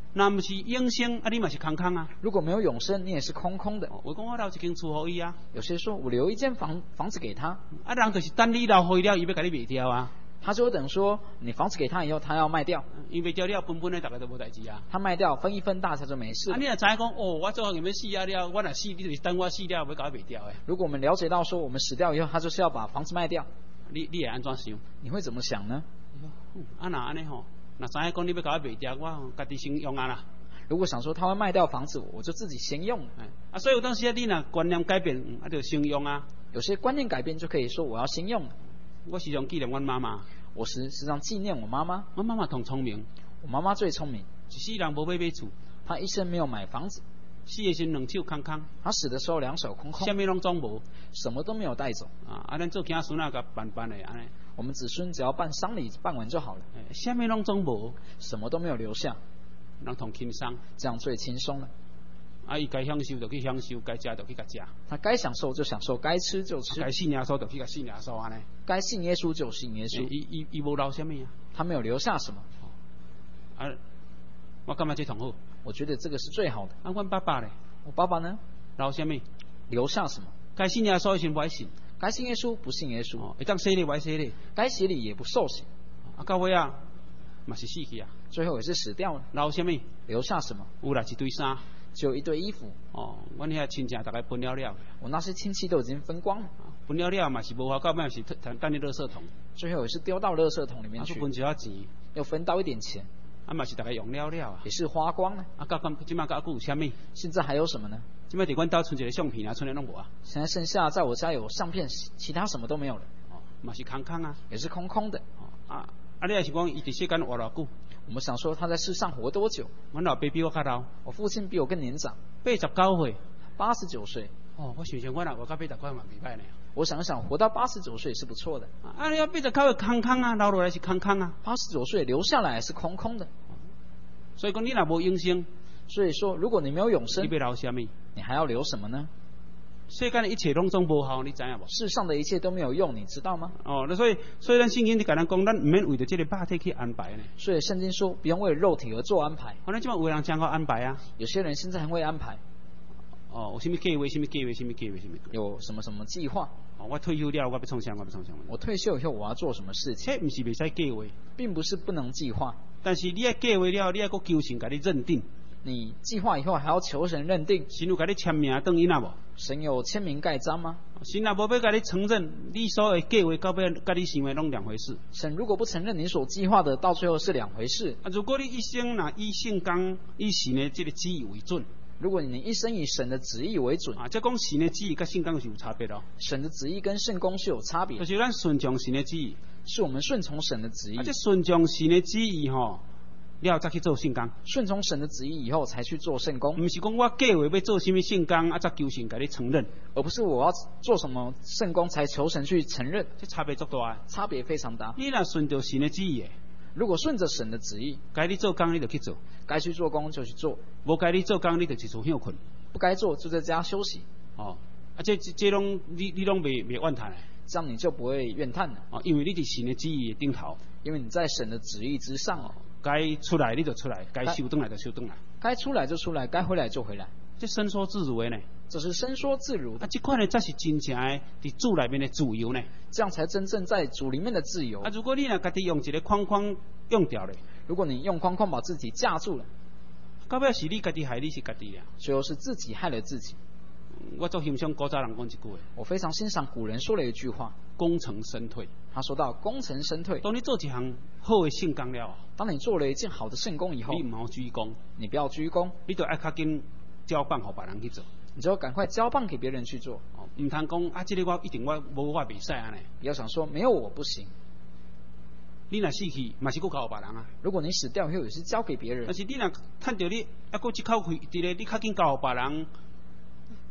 那不是永生，啊，你嘛是空空啊。 如果没有永生，你也是空空的。 我讲我留一间厝给伊啊， 有些说我留一间房子给他， 啊，人就是等你留给伊了，伊要甲你卖掉啊。 他就等说你房子给他以后，他要卖掉， 伊卖掉了，本的大家都无代志啊。 他卖掉分一分，大家就没事了。 啊，你若知影讲，哦，我做好你们死啊了，我若死，你就是等我死了，要甲我卖掉诶。 如果我们了解到说我们死掉以后，他就是要把房子卖掉， 你会安怎想？ 你会怎么想呢？ 啊，那安尼吼，那知影讲你要甲我卖掉，我家己先用啊啦。 如果想说他会卖掉房子，我就自己先用。 啊，所以有当时啊，你若观念改变，啊，就先用啊。 有些观念改变就可以说我要先用。 我时常纪念阮妈妈。 我时常纪念我妈妈。 我妈妈同聪明。 我妈妈最聪明。 一世人无买厝。 她一生没有买房子。 死的时候两手空空。 她死的时候两手空空。 什么拢装无。 什么都没有带走。 啊，咱做囝孙啊，甲办的安尼。 我们子孙只要办丧礼办完就好了。 什么拢装无。 什么都没有留下。 人同轻松。 这样最轻松了。 啊，伊该享受就去享受，该食就去甲食。 他该享受就享受，该吃就吃。 该信耶稣就去甲信耶稣安尼。 该信耶稣就信耶稣。 伊无留什么啊？ 他没有留下什么。 啊，我感觉这同好。 我觉得这个是最好的。 啊，阮爸爸咧？ 我爸爸呢？ 留什么？ 留下什么？ 该信耶稣先不爱信。 该信耶稣不信耶稣。 会当洗礼不爱洗礼。 该洗礼也不受洗。 啊，到尾啊，嘛是死去啊。 最后也是死掉了。 留什么？ 留下什么？ 有啦，一堆衫。 只有一堆衣服。 阮遐亲戚大概分了了。 我那些亲戚都已经分光了。 分了了嘛是无法到尾是等你垃圾桶。 最后也是丢到垃圾桶里面去。 分一下钱。 又分到一点钱。 啊嘛是大概用了了啊。 也是花光了。 啊，到今麦还有什么？ 现在还有什么呢？ 今麦伫阮兜存一个相片啊，剩的拢无啊。 现在剩下在我家有相片，其他什么都没有了。 嘛是空空啊。 也是空空的。 你也是讲伊伫世间活偌久？ 我们想说他在世上活多久？ 阮老爸比我较老。 我父亲比我更年长。 89岁。 89岁。 我想想，我若活到89岁嘛袂歹呢。 我想想，活到89岁是不错的。 你要89岁空空啊，留落来是空空啊。 89岁留下来是空空的。 所以讲，你若无永生， 所以说，如果你没有永生， 你要留什么？ 你还要留什么呢？ 世间的一切拢总无效，你知影无？ 世上的一切都没有用，你知道吗？ 那所以咱圣经就甲咱讲，咱唔免为着这个肉体去安排呢。 所以圣经说，不用为了肉体而做安排。 咱即摆有人真好安排啊。 有些人现在很会安排。 有什么计划？什么计划？什么计划？什么？ 有什么计划？ 我退休了，我要创啥？ 我退休以后我要做什么事情？ 这不是袂使计划， 并不是不能计划。 但是你要计划了，你要搁求神甲你认定。 你计划以后还要求神认定。 神有甲你签名等伊那无？ 神有签名盖章吗？ 神若无要甲你承认，你所有计划到尾甲你想的拢两回事。 神如果不承认你所计划的，到最后是两回事。 如果你一生以圣经以神的这个旨意为准。 如果你一生以神的旨意为准， 即讲神的旨意跟圣经是有差别咯。 神的旨意跟圣公是有差别。 就是咱顺从神的旨意， 是我们顺从神的旨意。 这顺从神的旨意了再去做圣工。 顺从神的旨意以后才去做圣工。 不是讲我计划要做什么圣工，再求神给你承认。 而不是我要做什么圣工才求神去承认。 这差别足大啊！ 差别非常大。 你若顺着神的旨意， 如果顺着神的旨意， 该你做工你就去做， 该去做工就去做， 无该你做工你就去厝休困， 不该做就在家休息。 这拢你拢袂怨叹嘞。 这样你就不会怨叹了。 因为你伫神的旨意顶头。 因为你在神的旨意之上。 该出来你就出来，该收回来就收回来。 该出来就出来，该回来就回来。 这伸缩自如的呢。 这是伸缩自如。 这款呢才是真正的伫主里面的自由呢。 这样才真正在主里面的自由。 如果你若家己用一个框框用掉了， 如果你用框框把自己架住了， 到尾是你家己害你是家己啊。 最后是自己害了自己。 我最欣赏古早人讲一句话。 我非常欣赏古人说了一句话： 功成身退。 他说到功成身退。 当你做一项好的圣工了， 当你做了一件好的圣工以后， 你唔好鞠躬， 你不要鞠躬， 你就爱较紧交棒给别人去做。 你就要赶快交棒给别人去做。 唔通讲这个我一定我袂使安尼。 不要想说没有我不行。 你若死去，嘛是搁交给别人啊。 如果你死掉以后也是交给别人。 但是你若趁着你搁一口气伫咧，你较紧交给别人。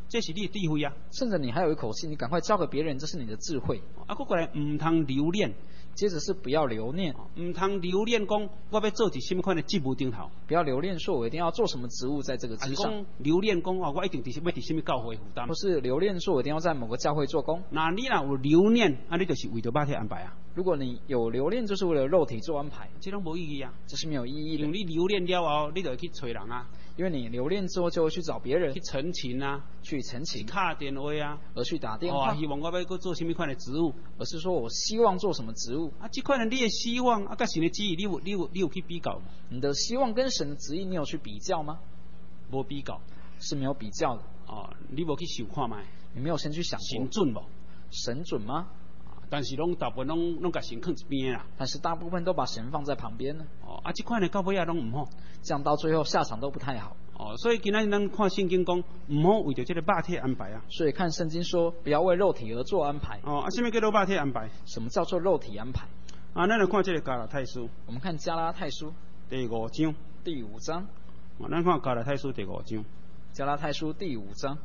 这是你的智慧啊！ 趁着你还有一口气，你赶快教给别人，这是你的智慧。 啊，过来唔通留恋， 接着是不要留念， 唔通留恋讲我要做一什么款的职务顶头。 不要留恋说我一定要做什么职务在这个之上， 留恋讲哦，我一定要伫什么教会负担， 或是留恋说我一定要在某个教会做工。 那你若有留念，啊，你就是为着肉体安排啊。 如果你有留恋，就是为了肉体做安排， 这种无意义啊， 这是没有意义的。 因为你留恋了后，你就会去找人啊， 因为你留恋之后就会去找别人去陈情啊， 去陈情， 打电话啊， 而去打电话， 希望我要去做什么款的职务， 而是说我希望做什么职务啊。这款的你的希望啊，跟神的旨意，你有去比较吗？ 你的希望跟神的旨意，你有去比较吗？ 无比较， 是没有比较的。 哦，你无去想看卖， 你没有先去想过神准无？ 神准吗？ 但是大部分拢甲神放一边啦。 但是大部分都把神放在旁边呢。 哦，啊，这款的到尾啊拢唔好， 这样到最后下场都不太好。 哦，所以今仔日咱看圣经讲，唔好为着这个肉体安排啊。 所以看圣经说，不要为肉体而做安排。 哦，啊，什么叫做肉体安排？ 什么叫做肉体安排？ 啊，咱来看这个加拉太书。 我们看加拉太书第5章。 第5章。 啊，咱看加拉太书第5章。 加拉太书第5章。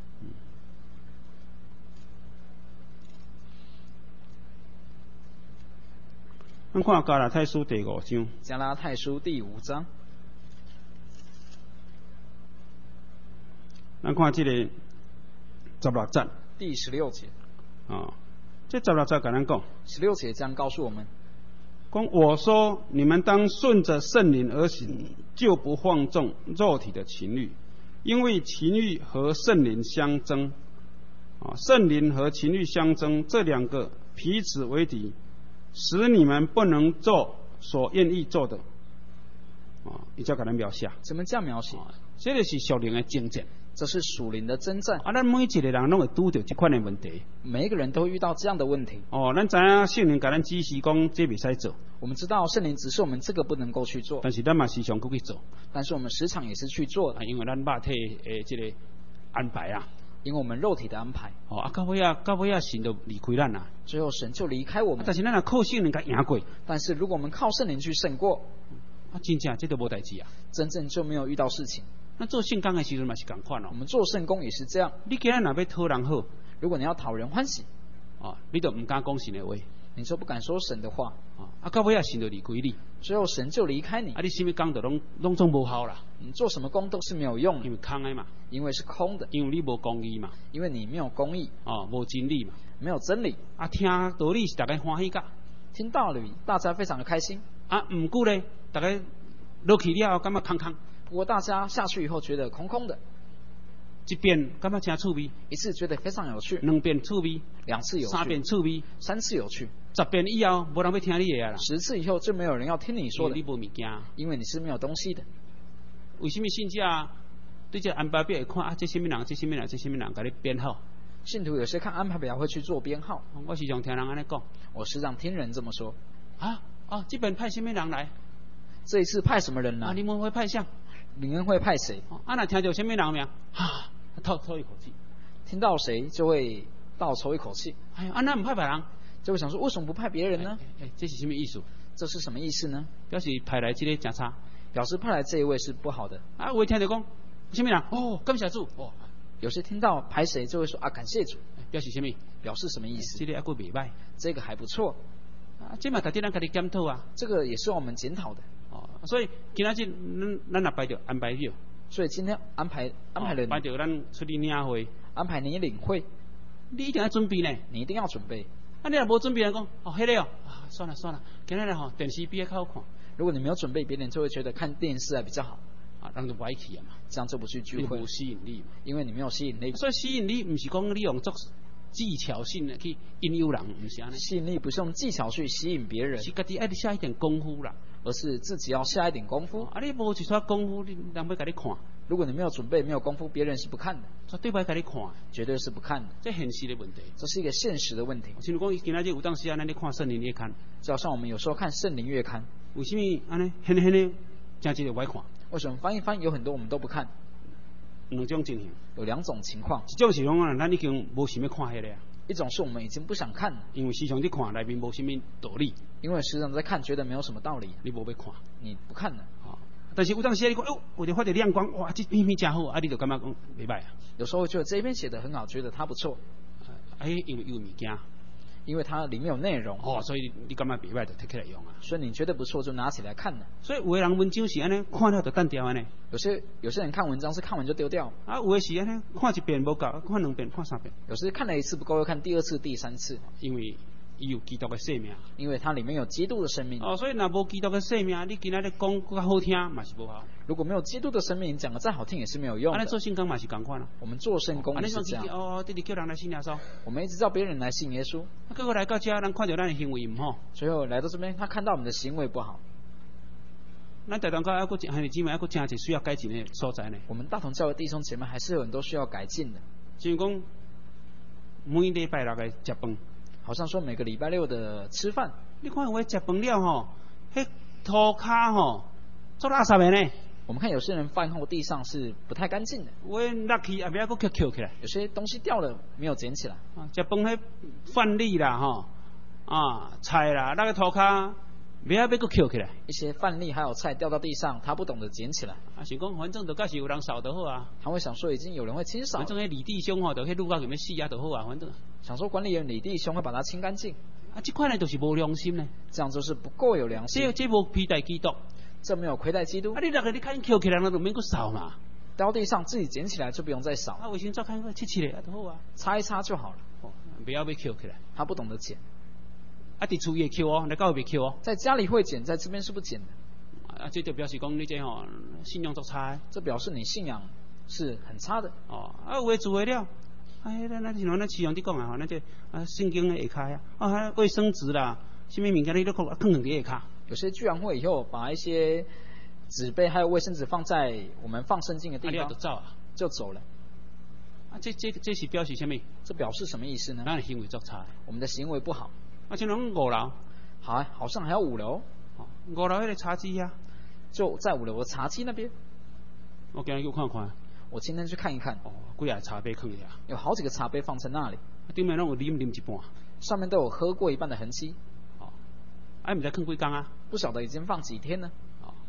咱看加拉太书第5章。 加拉太书第5章。 咱看这个16节。 第16节。 啊，这16节跟咱讲。 16节这样告诉我们： 讲我说，你们当顺着圣灵而行，就不放纵肉体的情欲，因为情欲和圣灵相争。啊，圣灵和情欲相争，这两个彼此为敌，使你们不能做所愿意做的。啊，伊才给咱描写。 怎么这样描写？ 这个是属灵的征战。 这是属灵的征战。 啊，咱每一个人拢会拄到这款的问题。 每一个人都会遇到这样的问题。 哦，咱知影圣灵给咱指示讲，这袂使做。 我们知道圣灵指示我们这个不能够去做， 但是咱嘛时常去做。 但是我们时常也是去做的。 因为咱肉体的这个安排啊。 因为我们肉体的安排。 哦，啊，到尾啊，神就离开咱啦。 最后神就离开我们。 但是咱若靠圣灵甲赢过。 但是如果我们靠圣灵去胜过， 啊，真正这都无代志啊。 真正就没有遇到事情。 那做圣工的时阵嘛是同款哦。 我们做圣工也是这样。 你今日若要讨人好， 如果你要讨人欢喜， 哦，你就唔敢讲神的话， 你就不敢说神的话。 啊，到尾啊，神就离开你。 最后神就离开你。 啊，你什么工都拢总无效啦。 你做什么工都是没有用的。 因为空的嘛。 因为是空的。 因为你无公义嘛。 因为你没有公义。 哦，无真理嘛。 没有真理。 啊，听道理是大家欢喜噶。 听道理，大家非常的开心。 啊，唔过咧，大家落去了后感觉空空。 不过大家下去以后觉得空空的。 一遍感觉真趣味， 一次觉得非常有趣。 2遍趣味 ，2次有趣。 3遍趣味 ，3次有趣。 10遍以后，无人要听你的啦。 10次以后就没有人要听你说的。 你无物件。 因为你是没有东西的。 为什么信者对这安排表会看啊？这什么人，这什么人，这什么人，给你编号。 信徒有些看安排表会去做编号。 我时常听人安尼讲。 我时常听人这么说。 啊，哦，这边派什么人来？ 这一次派什么人来？ 啊，你们会派谁？ 你们会派谁？ 啊，那听到什么人名？啊，透一口气。 听到谁就会倒抽一口气。 哎呀，啊，那唔派别人， 就会想说为什么不派别人呢？ 这是什么意思？ 这是什么意思呢？ 表示派来这个真差， 表示派来这一位是不好的。 啊，我听到讲什么人？哦，感谢主。哦， 有些听到派谁就会说啊，感谢主。 表示什么？ 表示什么意思？ 这个还过袂歹， 这个还不错。 啊，这嘛，大家咱家己检讨啊。 这个也是我们检讨的。 哦，所以今仔日咱也排着安排了。 所以今天安排了， 排着咱出去领会， 安排你领会， 你一定要准备呢。 你一定要准备。 啊，你若无准备来讲，哦，迄个哦，啊，算了，今日吼电视比较好看。 如果你没有准备，别人就会觉得看电视还比较好。 啊，人就不爱去啊嘛。 这样就不去聚会。 无吸引力嘛。 因为你没有吸引力。 所以吸引力不是讲你用作技巧性的去引诱人，不是安尼。 吸引力不是用技巧去吸引别人， 是家己爱下一点功夫啦。 而是自己要下一点功夫。 啊，你无一撮功夫，人要甲你看。 如果你没有准备，没有功夫，别人是不看的。 绝对不爱甲你看， 绝对是不看的。 这现实的问题。 这是一个现实的问题。 像讲今仔日有当时啊，咱咧看圣灵月刊， 就好像我们有时候看圣灵月刊， 为什么安尼？很的，真一个我爱看。 为什么翻一翻有很多我们都不看？ 两种情形。 有2种情况。 一种是讲啊，咱已经无想要看迄个啊。 一种是我们已经不想看了， 因为时常在看内面无什么道理。 因为时常在看，觉得没有什么道理， 你无要看， 你不看了。 但是有当时你讲，我就发觉亮光，哇，这篇篇真好，啊，你就感觉讲袂歹啊。 有时候觉得这一篇写得很好，觉得它不错， 因为有物件， 因为它里面有内容， 所以你感觉袂歹就摕起来用啊。 所以你觉得不错就拿起来看了。 所以有的人文章是安尼，看了就单掉安尼。 有些人看文章是看完就丢掉， 有的是安尼，看一遍无够，看2遍，看3遍。 有时看了1次不够，又看第2次、第3次。 因为伊有基督的生命， 因为它里面有基督的生命。 所以若无基督的生命，你今仔日讲较好听嘛是无效。 如果没有基督的生命，讲的再好听也是没有用的。 安尼做圣工嘛是同款啦。 我们做圣工也是这样。 这里叫人来信耶稣。 我们一直叫别人来信耶稣。 结果来到这，人看到咱的行为唔好。 最后来到这边，他看到我们的行为不好。 咱大同教还佫兄弟姊妹还佫真侪需要改进的所在呢。 我们大同教会弟兄姐妹还是有很多需要改进的。 就是讲每礼拜六的食饭。 好像说每个礼拜6的吃饭， 你看我食饭了吼，迄涂骹吼做垃圾的呢。 我们看有些人饭后地上是不太干净的， 我落去后壁佫捡起来， 有些东西掉了没有捡起来。 食饭迄饭粒啦吼，菜啦，那个涂骹不要佫捡起来。 一些饭粒还有菜掉到地上，他不懂得捡起来。 想讲反正就假是有人扫就好啊。 他会想说已经有人会清扫。 反正迄李弟兄吼，就迄路到里面洗啊就好啊，反正。 想说管理员李弟兄会把它清干净。 这款呢就是无良心呢。 这样就是不够有良心。 这无披戴基督。 这没有亏待基督。 你那个你看捡起来，那就免佫扫嘛。 掉地上自己捡起来就不用再扫。 卫生纸看个切咧就好啊。 擦一擦就好了。 不要被捡起来。 他不懂得捡。 伫厝也捡哦，在教会捡哦。 在家里会捡，在这边是不捡的。 这就表示讲你这信仰作差。这表示你信仰是很差的。 有的做了。那像咱市场伫讲啊，咱这圣经的下骹啊，卫生纸啦，什么物件你都放伫下骹。 有些居然会以后把一些纸杯还有卫生纸放在我们放圣经的地方，就走了。 这是表示什么？ 这表示什么意思呢？ 咱的行为作差。 我们的行为不好。 像5楼。 好像还有5楼。 5楼那个茶几啊， 就在5楼的茶几那边。 我今日去看看。 我今天去看一看。 几啊茶杯放遐。 有好几个茶杯放在那里。 顶面拢有啉一半。 上面都有喝过一半的痕迹。 唔知放几工啊？ 不晓得已经放几天呢。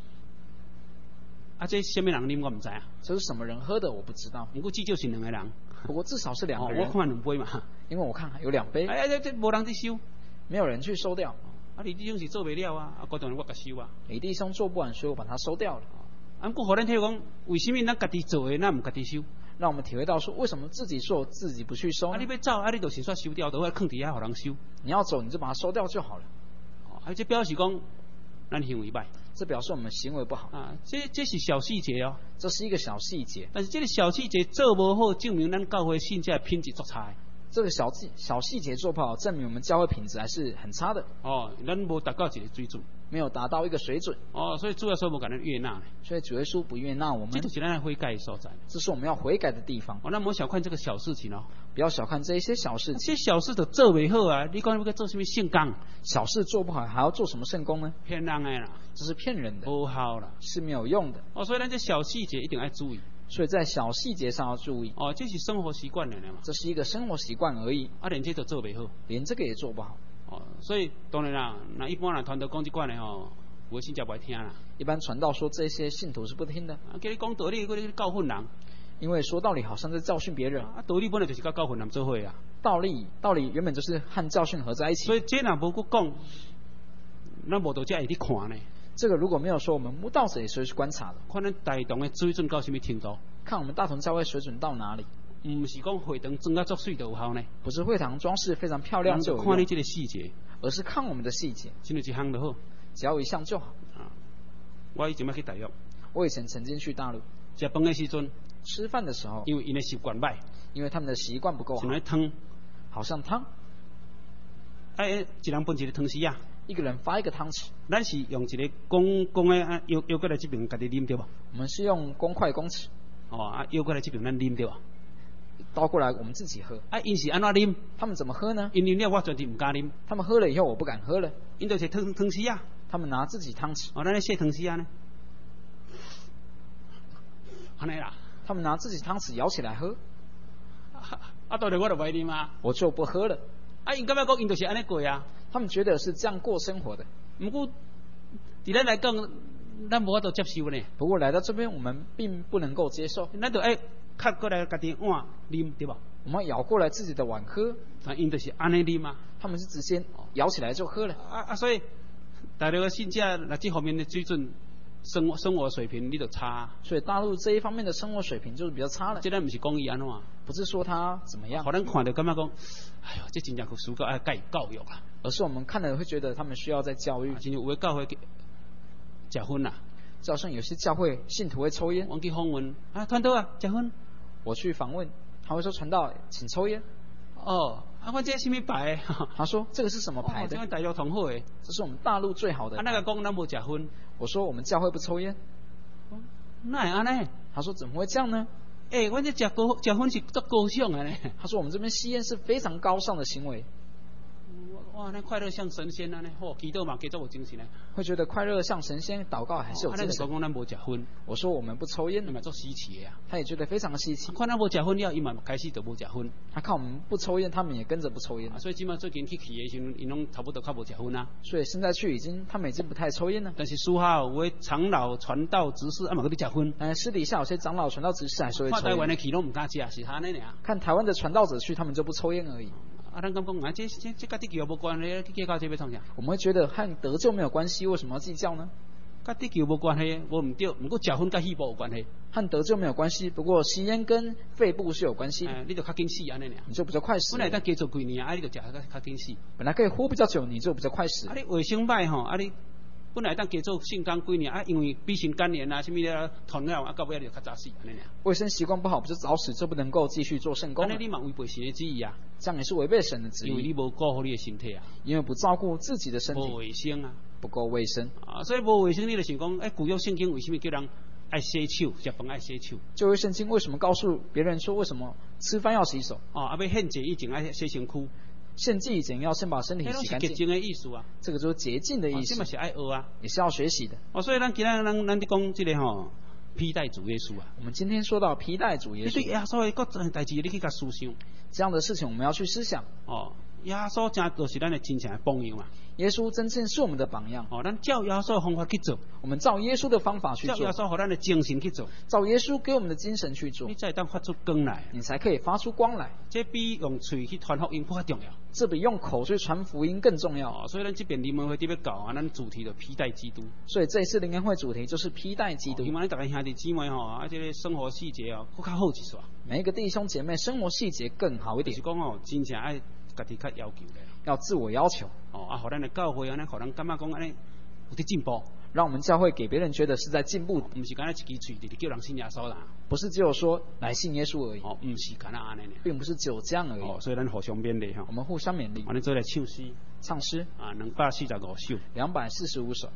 这什么人啉我唔知啊。 这是什么人喝的我不知道。 不过至少是2个人。 不过至少是2个人。 我看2杯嘛。 因为我看有2杯。 这无人去收。 没有人去收掉。 李弟兄是做不了啊，高当然我甲收啊。 李弟兄做不完，所以我把它收掉了。 过互咱体会讲，为什么咱家己做的，咱唔家己收？ 让我们体会到说，为什么自己做自己不去收？ 你要走，你就是说收掉，就会放伫遐互人收。 你要走，你就把它收掉就好了。 这表示讲，咱行为歹。 这表示我们行为不好。 这是小细节哦。 这是一个小细节。 但是这个小细节做不好，证明咱教会信者品质作差。 这个小细节做不好，证明我们教会品质还是很差的。 咱无达到一个水准。 没有达到一个水准。 所以主要说无敢咱悦纳呢。 所以主耶稣不悦纳我们。 这就是咱悔改的所在。 这是我们要悔改的地方。 那莫小看这个小事情哦。 不要小看这一些小事情。 这些小事都做不好啊！你讲要做什么圣工？ 小事做不好，还要做什么圣工呢？ 骗人的啦。 这是骗人的。 不好啦。 是没有用的。 所以咱这小细节一定要注意。 所以在小细节上要注意。 这是生活习惯来的嘛。 这是一个生活习惯而已。 连这都做不好。 连这个也做不好。 所以当然啦，那一般人传道讲这款的有信者不爱听啦。 一般传道说这些信徒是不听的。 叫你讲道理，你教训人。 因为说道理好像在教训别人。 道理本来就是跟教训人做伙啊。 道理原本就是和教训合在一起。 所以这若无去讲，咱无道者会去看呢。 这个如果没有说，我们慕道者也是去观察的。 看咱大同的水准到什么程度？ 看我们大同教会水准到哪里？ 不是讲会堂装甲作水就有效呢。 不是会堂装饰非常漂亮就有用。 看你这个细节， 而是看我们的细节。 只有一项就好。 只要一项就好。 我以前要去大陆。 我以前曾经去大陆。 食饭的时阵。 吃饭的时候。 因为因的习惯歹。 因为他们的习惯不够好。 像汤。 好像汤。 一人分一个汤匙啊。 一个人发一个汤匙。 咱是用一个公的摇过来这边，家己啉对吧？ 我们是用公筷公匙。 摇过来这边咱啉对吧？ 倒过来我们自己喝。 因是安怎啉？ 他们怎么喝呢？ 因啉了我绝对唔敢啉。 他们喝了以后我不敢喝了。 因就是汤匙啊。 他们拿自己汤匙。 咱咧洗汤匙啊呢？安尼啦。 他们拿自己汤匙舀起来喝。 当然我就袂啉啊。 我就不喝了。 因感觉讲因就是安尼过啊。 他们觉得是这样过生活的。 不过，伫咱来讲， 咱无法度接受呢。 不过来到这边，我们并不能够接受， 咱就爱卡过来家己碗啉，对吧？ 我们舀过来自己的碗喝， 啊，因就是安尼啉嘛。 他们是直接舀起来就喝了。 所以大陆的信者那这方面的水准。生活水平你就差， 所以大陆这一方面的生活水平就是比较差了。 这咱不是讲伊安怎， 不是说他怎么样， 互咱看到感觉讲，哎呦，这真正需要爱教育啊。 而是我们看了会觉得他们需要在教育。 真有的教会食薰啦， 就好像有些教会信徒会抽烟。 我去访问啊，传道啊，食薰。 我去访问，他会说传道，请抽烟。 哦，我这什么牌的？ 他说这个是什么牌的？ 这大陆同好的， 这是我们大陆最好的。 那个讲咱无食薰。 我说我们教会不抽烟。 那会安尼？ 他说怎么会这样呢？ 我这食薰是足高尚的呢。 他说我们这边吸烟是非常高尚的行为。 哇，那快乐像神仙啊！呢，祈祷嘛，给做有精神呢。 会觉得快乐像神仙，祷告还是有精神。 讲咱无食薰。 我说我们不抽烟， 你嘛做稀奇的啊。 他也觉得非常的稀奇。 看咱无食薰了，伊嘛开始就无食薰。 他看我们不抽烟，他们也跟着不抽烟。 所以今嘛最近去的时候，因拢差不多较无食薰啊。 所以现在去他们已经不太抽烟了。 但是私下有的长老、传道、执事，嘛，佮你食薰。 私底下有些长老、传道、执事还是会抽烟。 看台湾的去拢唔敢食，是安尼尔。 看台湾的传道者去，他们就不抽烟而已。 咱讲啊，这甲地球无关系，去计较这要创啥？ 我们会觉得和得救没有关系，为什么要计较呢？ 甲地球无关系，无唔对，不过食薰甲肺部有关系。 和得救没有关系，不过吸烟跟肺部是有关系。 你就较紧死安尼尔。 你就比较快死。 本来咱加做几年，你就食较紧死。 本来可以活比较久，你就比较快死。 你卫生歹吼，你本来咱加做性感几年，因为鼻腺肝炎啊，什么的糖尿到尾就较早死安尼尔。 卫生习惯不好，不就早死，就不能够继续做圣工。 安尼你嘛违背神的旨意啊！ 这样也是违背神的旨意。 因为你无顾好你的身体啊。 因为不照顾自己的身体。 无卫生啊。 不够卫生啊，所以无卫生你就想讲，古约圣经为什么叫人爱洗手，食饭爱洗手？ 旧约圣经为什么告诉别人说为什么吃饭要洗手？ 要献祭以前爱洗身躯。 献祭以前要先把身体洗干净。 洁净的意思啊。 这个就是洁净的意思。 这嘛是爱学啊， 也是要学习的。 所以咱今仔咱就讲这个披戴主耶稣啊。 我们今天说到披戴主耶稣。你对耶稣的各种代志，你去甲思想。 这样的事情我们要去思想。 耶稣真就是咱的真正的榜样嘛。 耶稣真正是我们的榜样。 咱照耶稣的方法去做。 我们照耶稣的方法去做。 照耶稣给咱的精神去做。 照耶稣给我们的精神去做。 你才当发出光来。 你才可以发出光来。 这比用嘴去传福音更重要。 这比用口去传福音更重要。 所以咱这边灵恩会特别搞啊，咱主题就披戴基督。 所以这一次灵恩会主题就是披戴基督。 希望大家兄弟姊妹这个生活细节更较好一些。 每一个弟兄姐妹生活细节更好一点。 就是讲真正爱家己较要求的。 要自我要求。 互咱的教会互咱感觉讲安尼有伫进步。 让我们教会给别人觉得是在进步。 不是干那一支嘴就是叫人信耶稣啦。 不是只有说来信耶稣而已。 不是干那安尼。 并不是只有这样而已。 所以咱互相勉励我们互相勉励。 我们做来唱诗。 唱诗。 245首。 245首。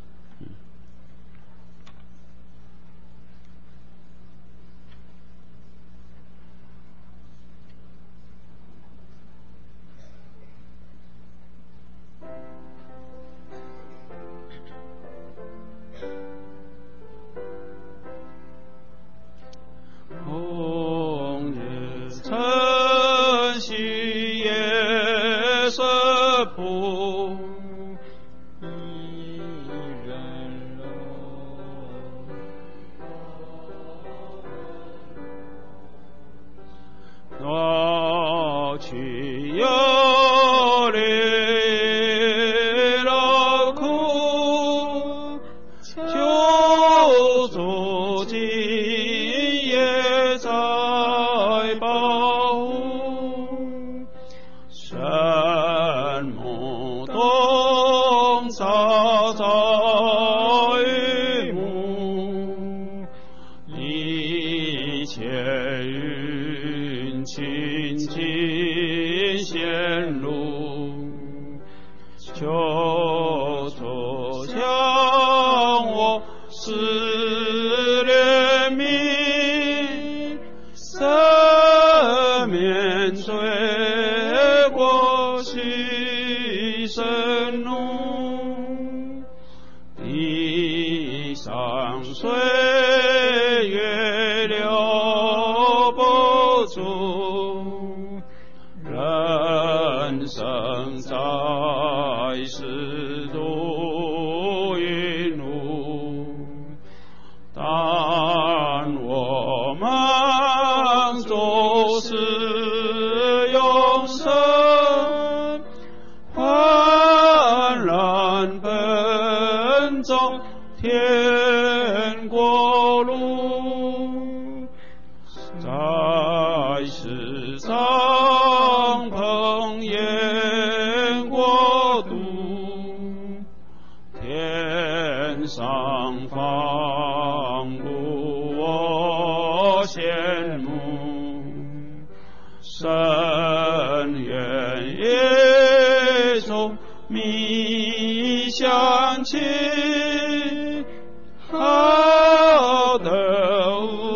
但我们就是永生，焕然奔走天国路，在世上碰见国度，天上放布我羡慕，深渊夜中迷想起，好的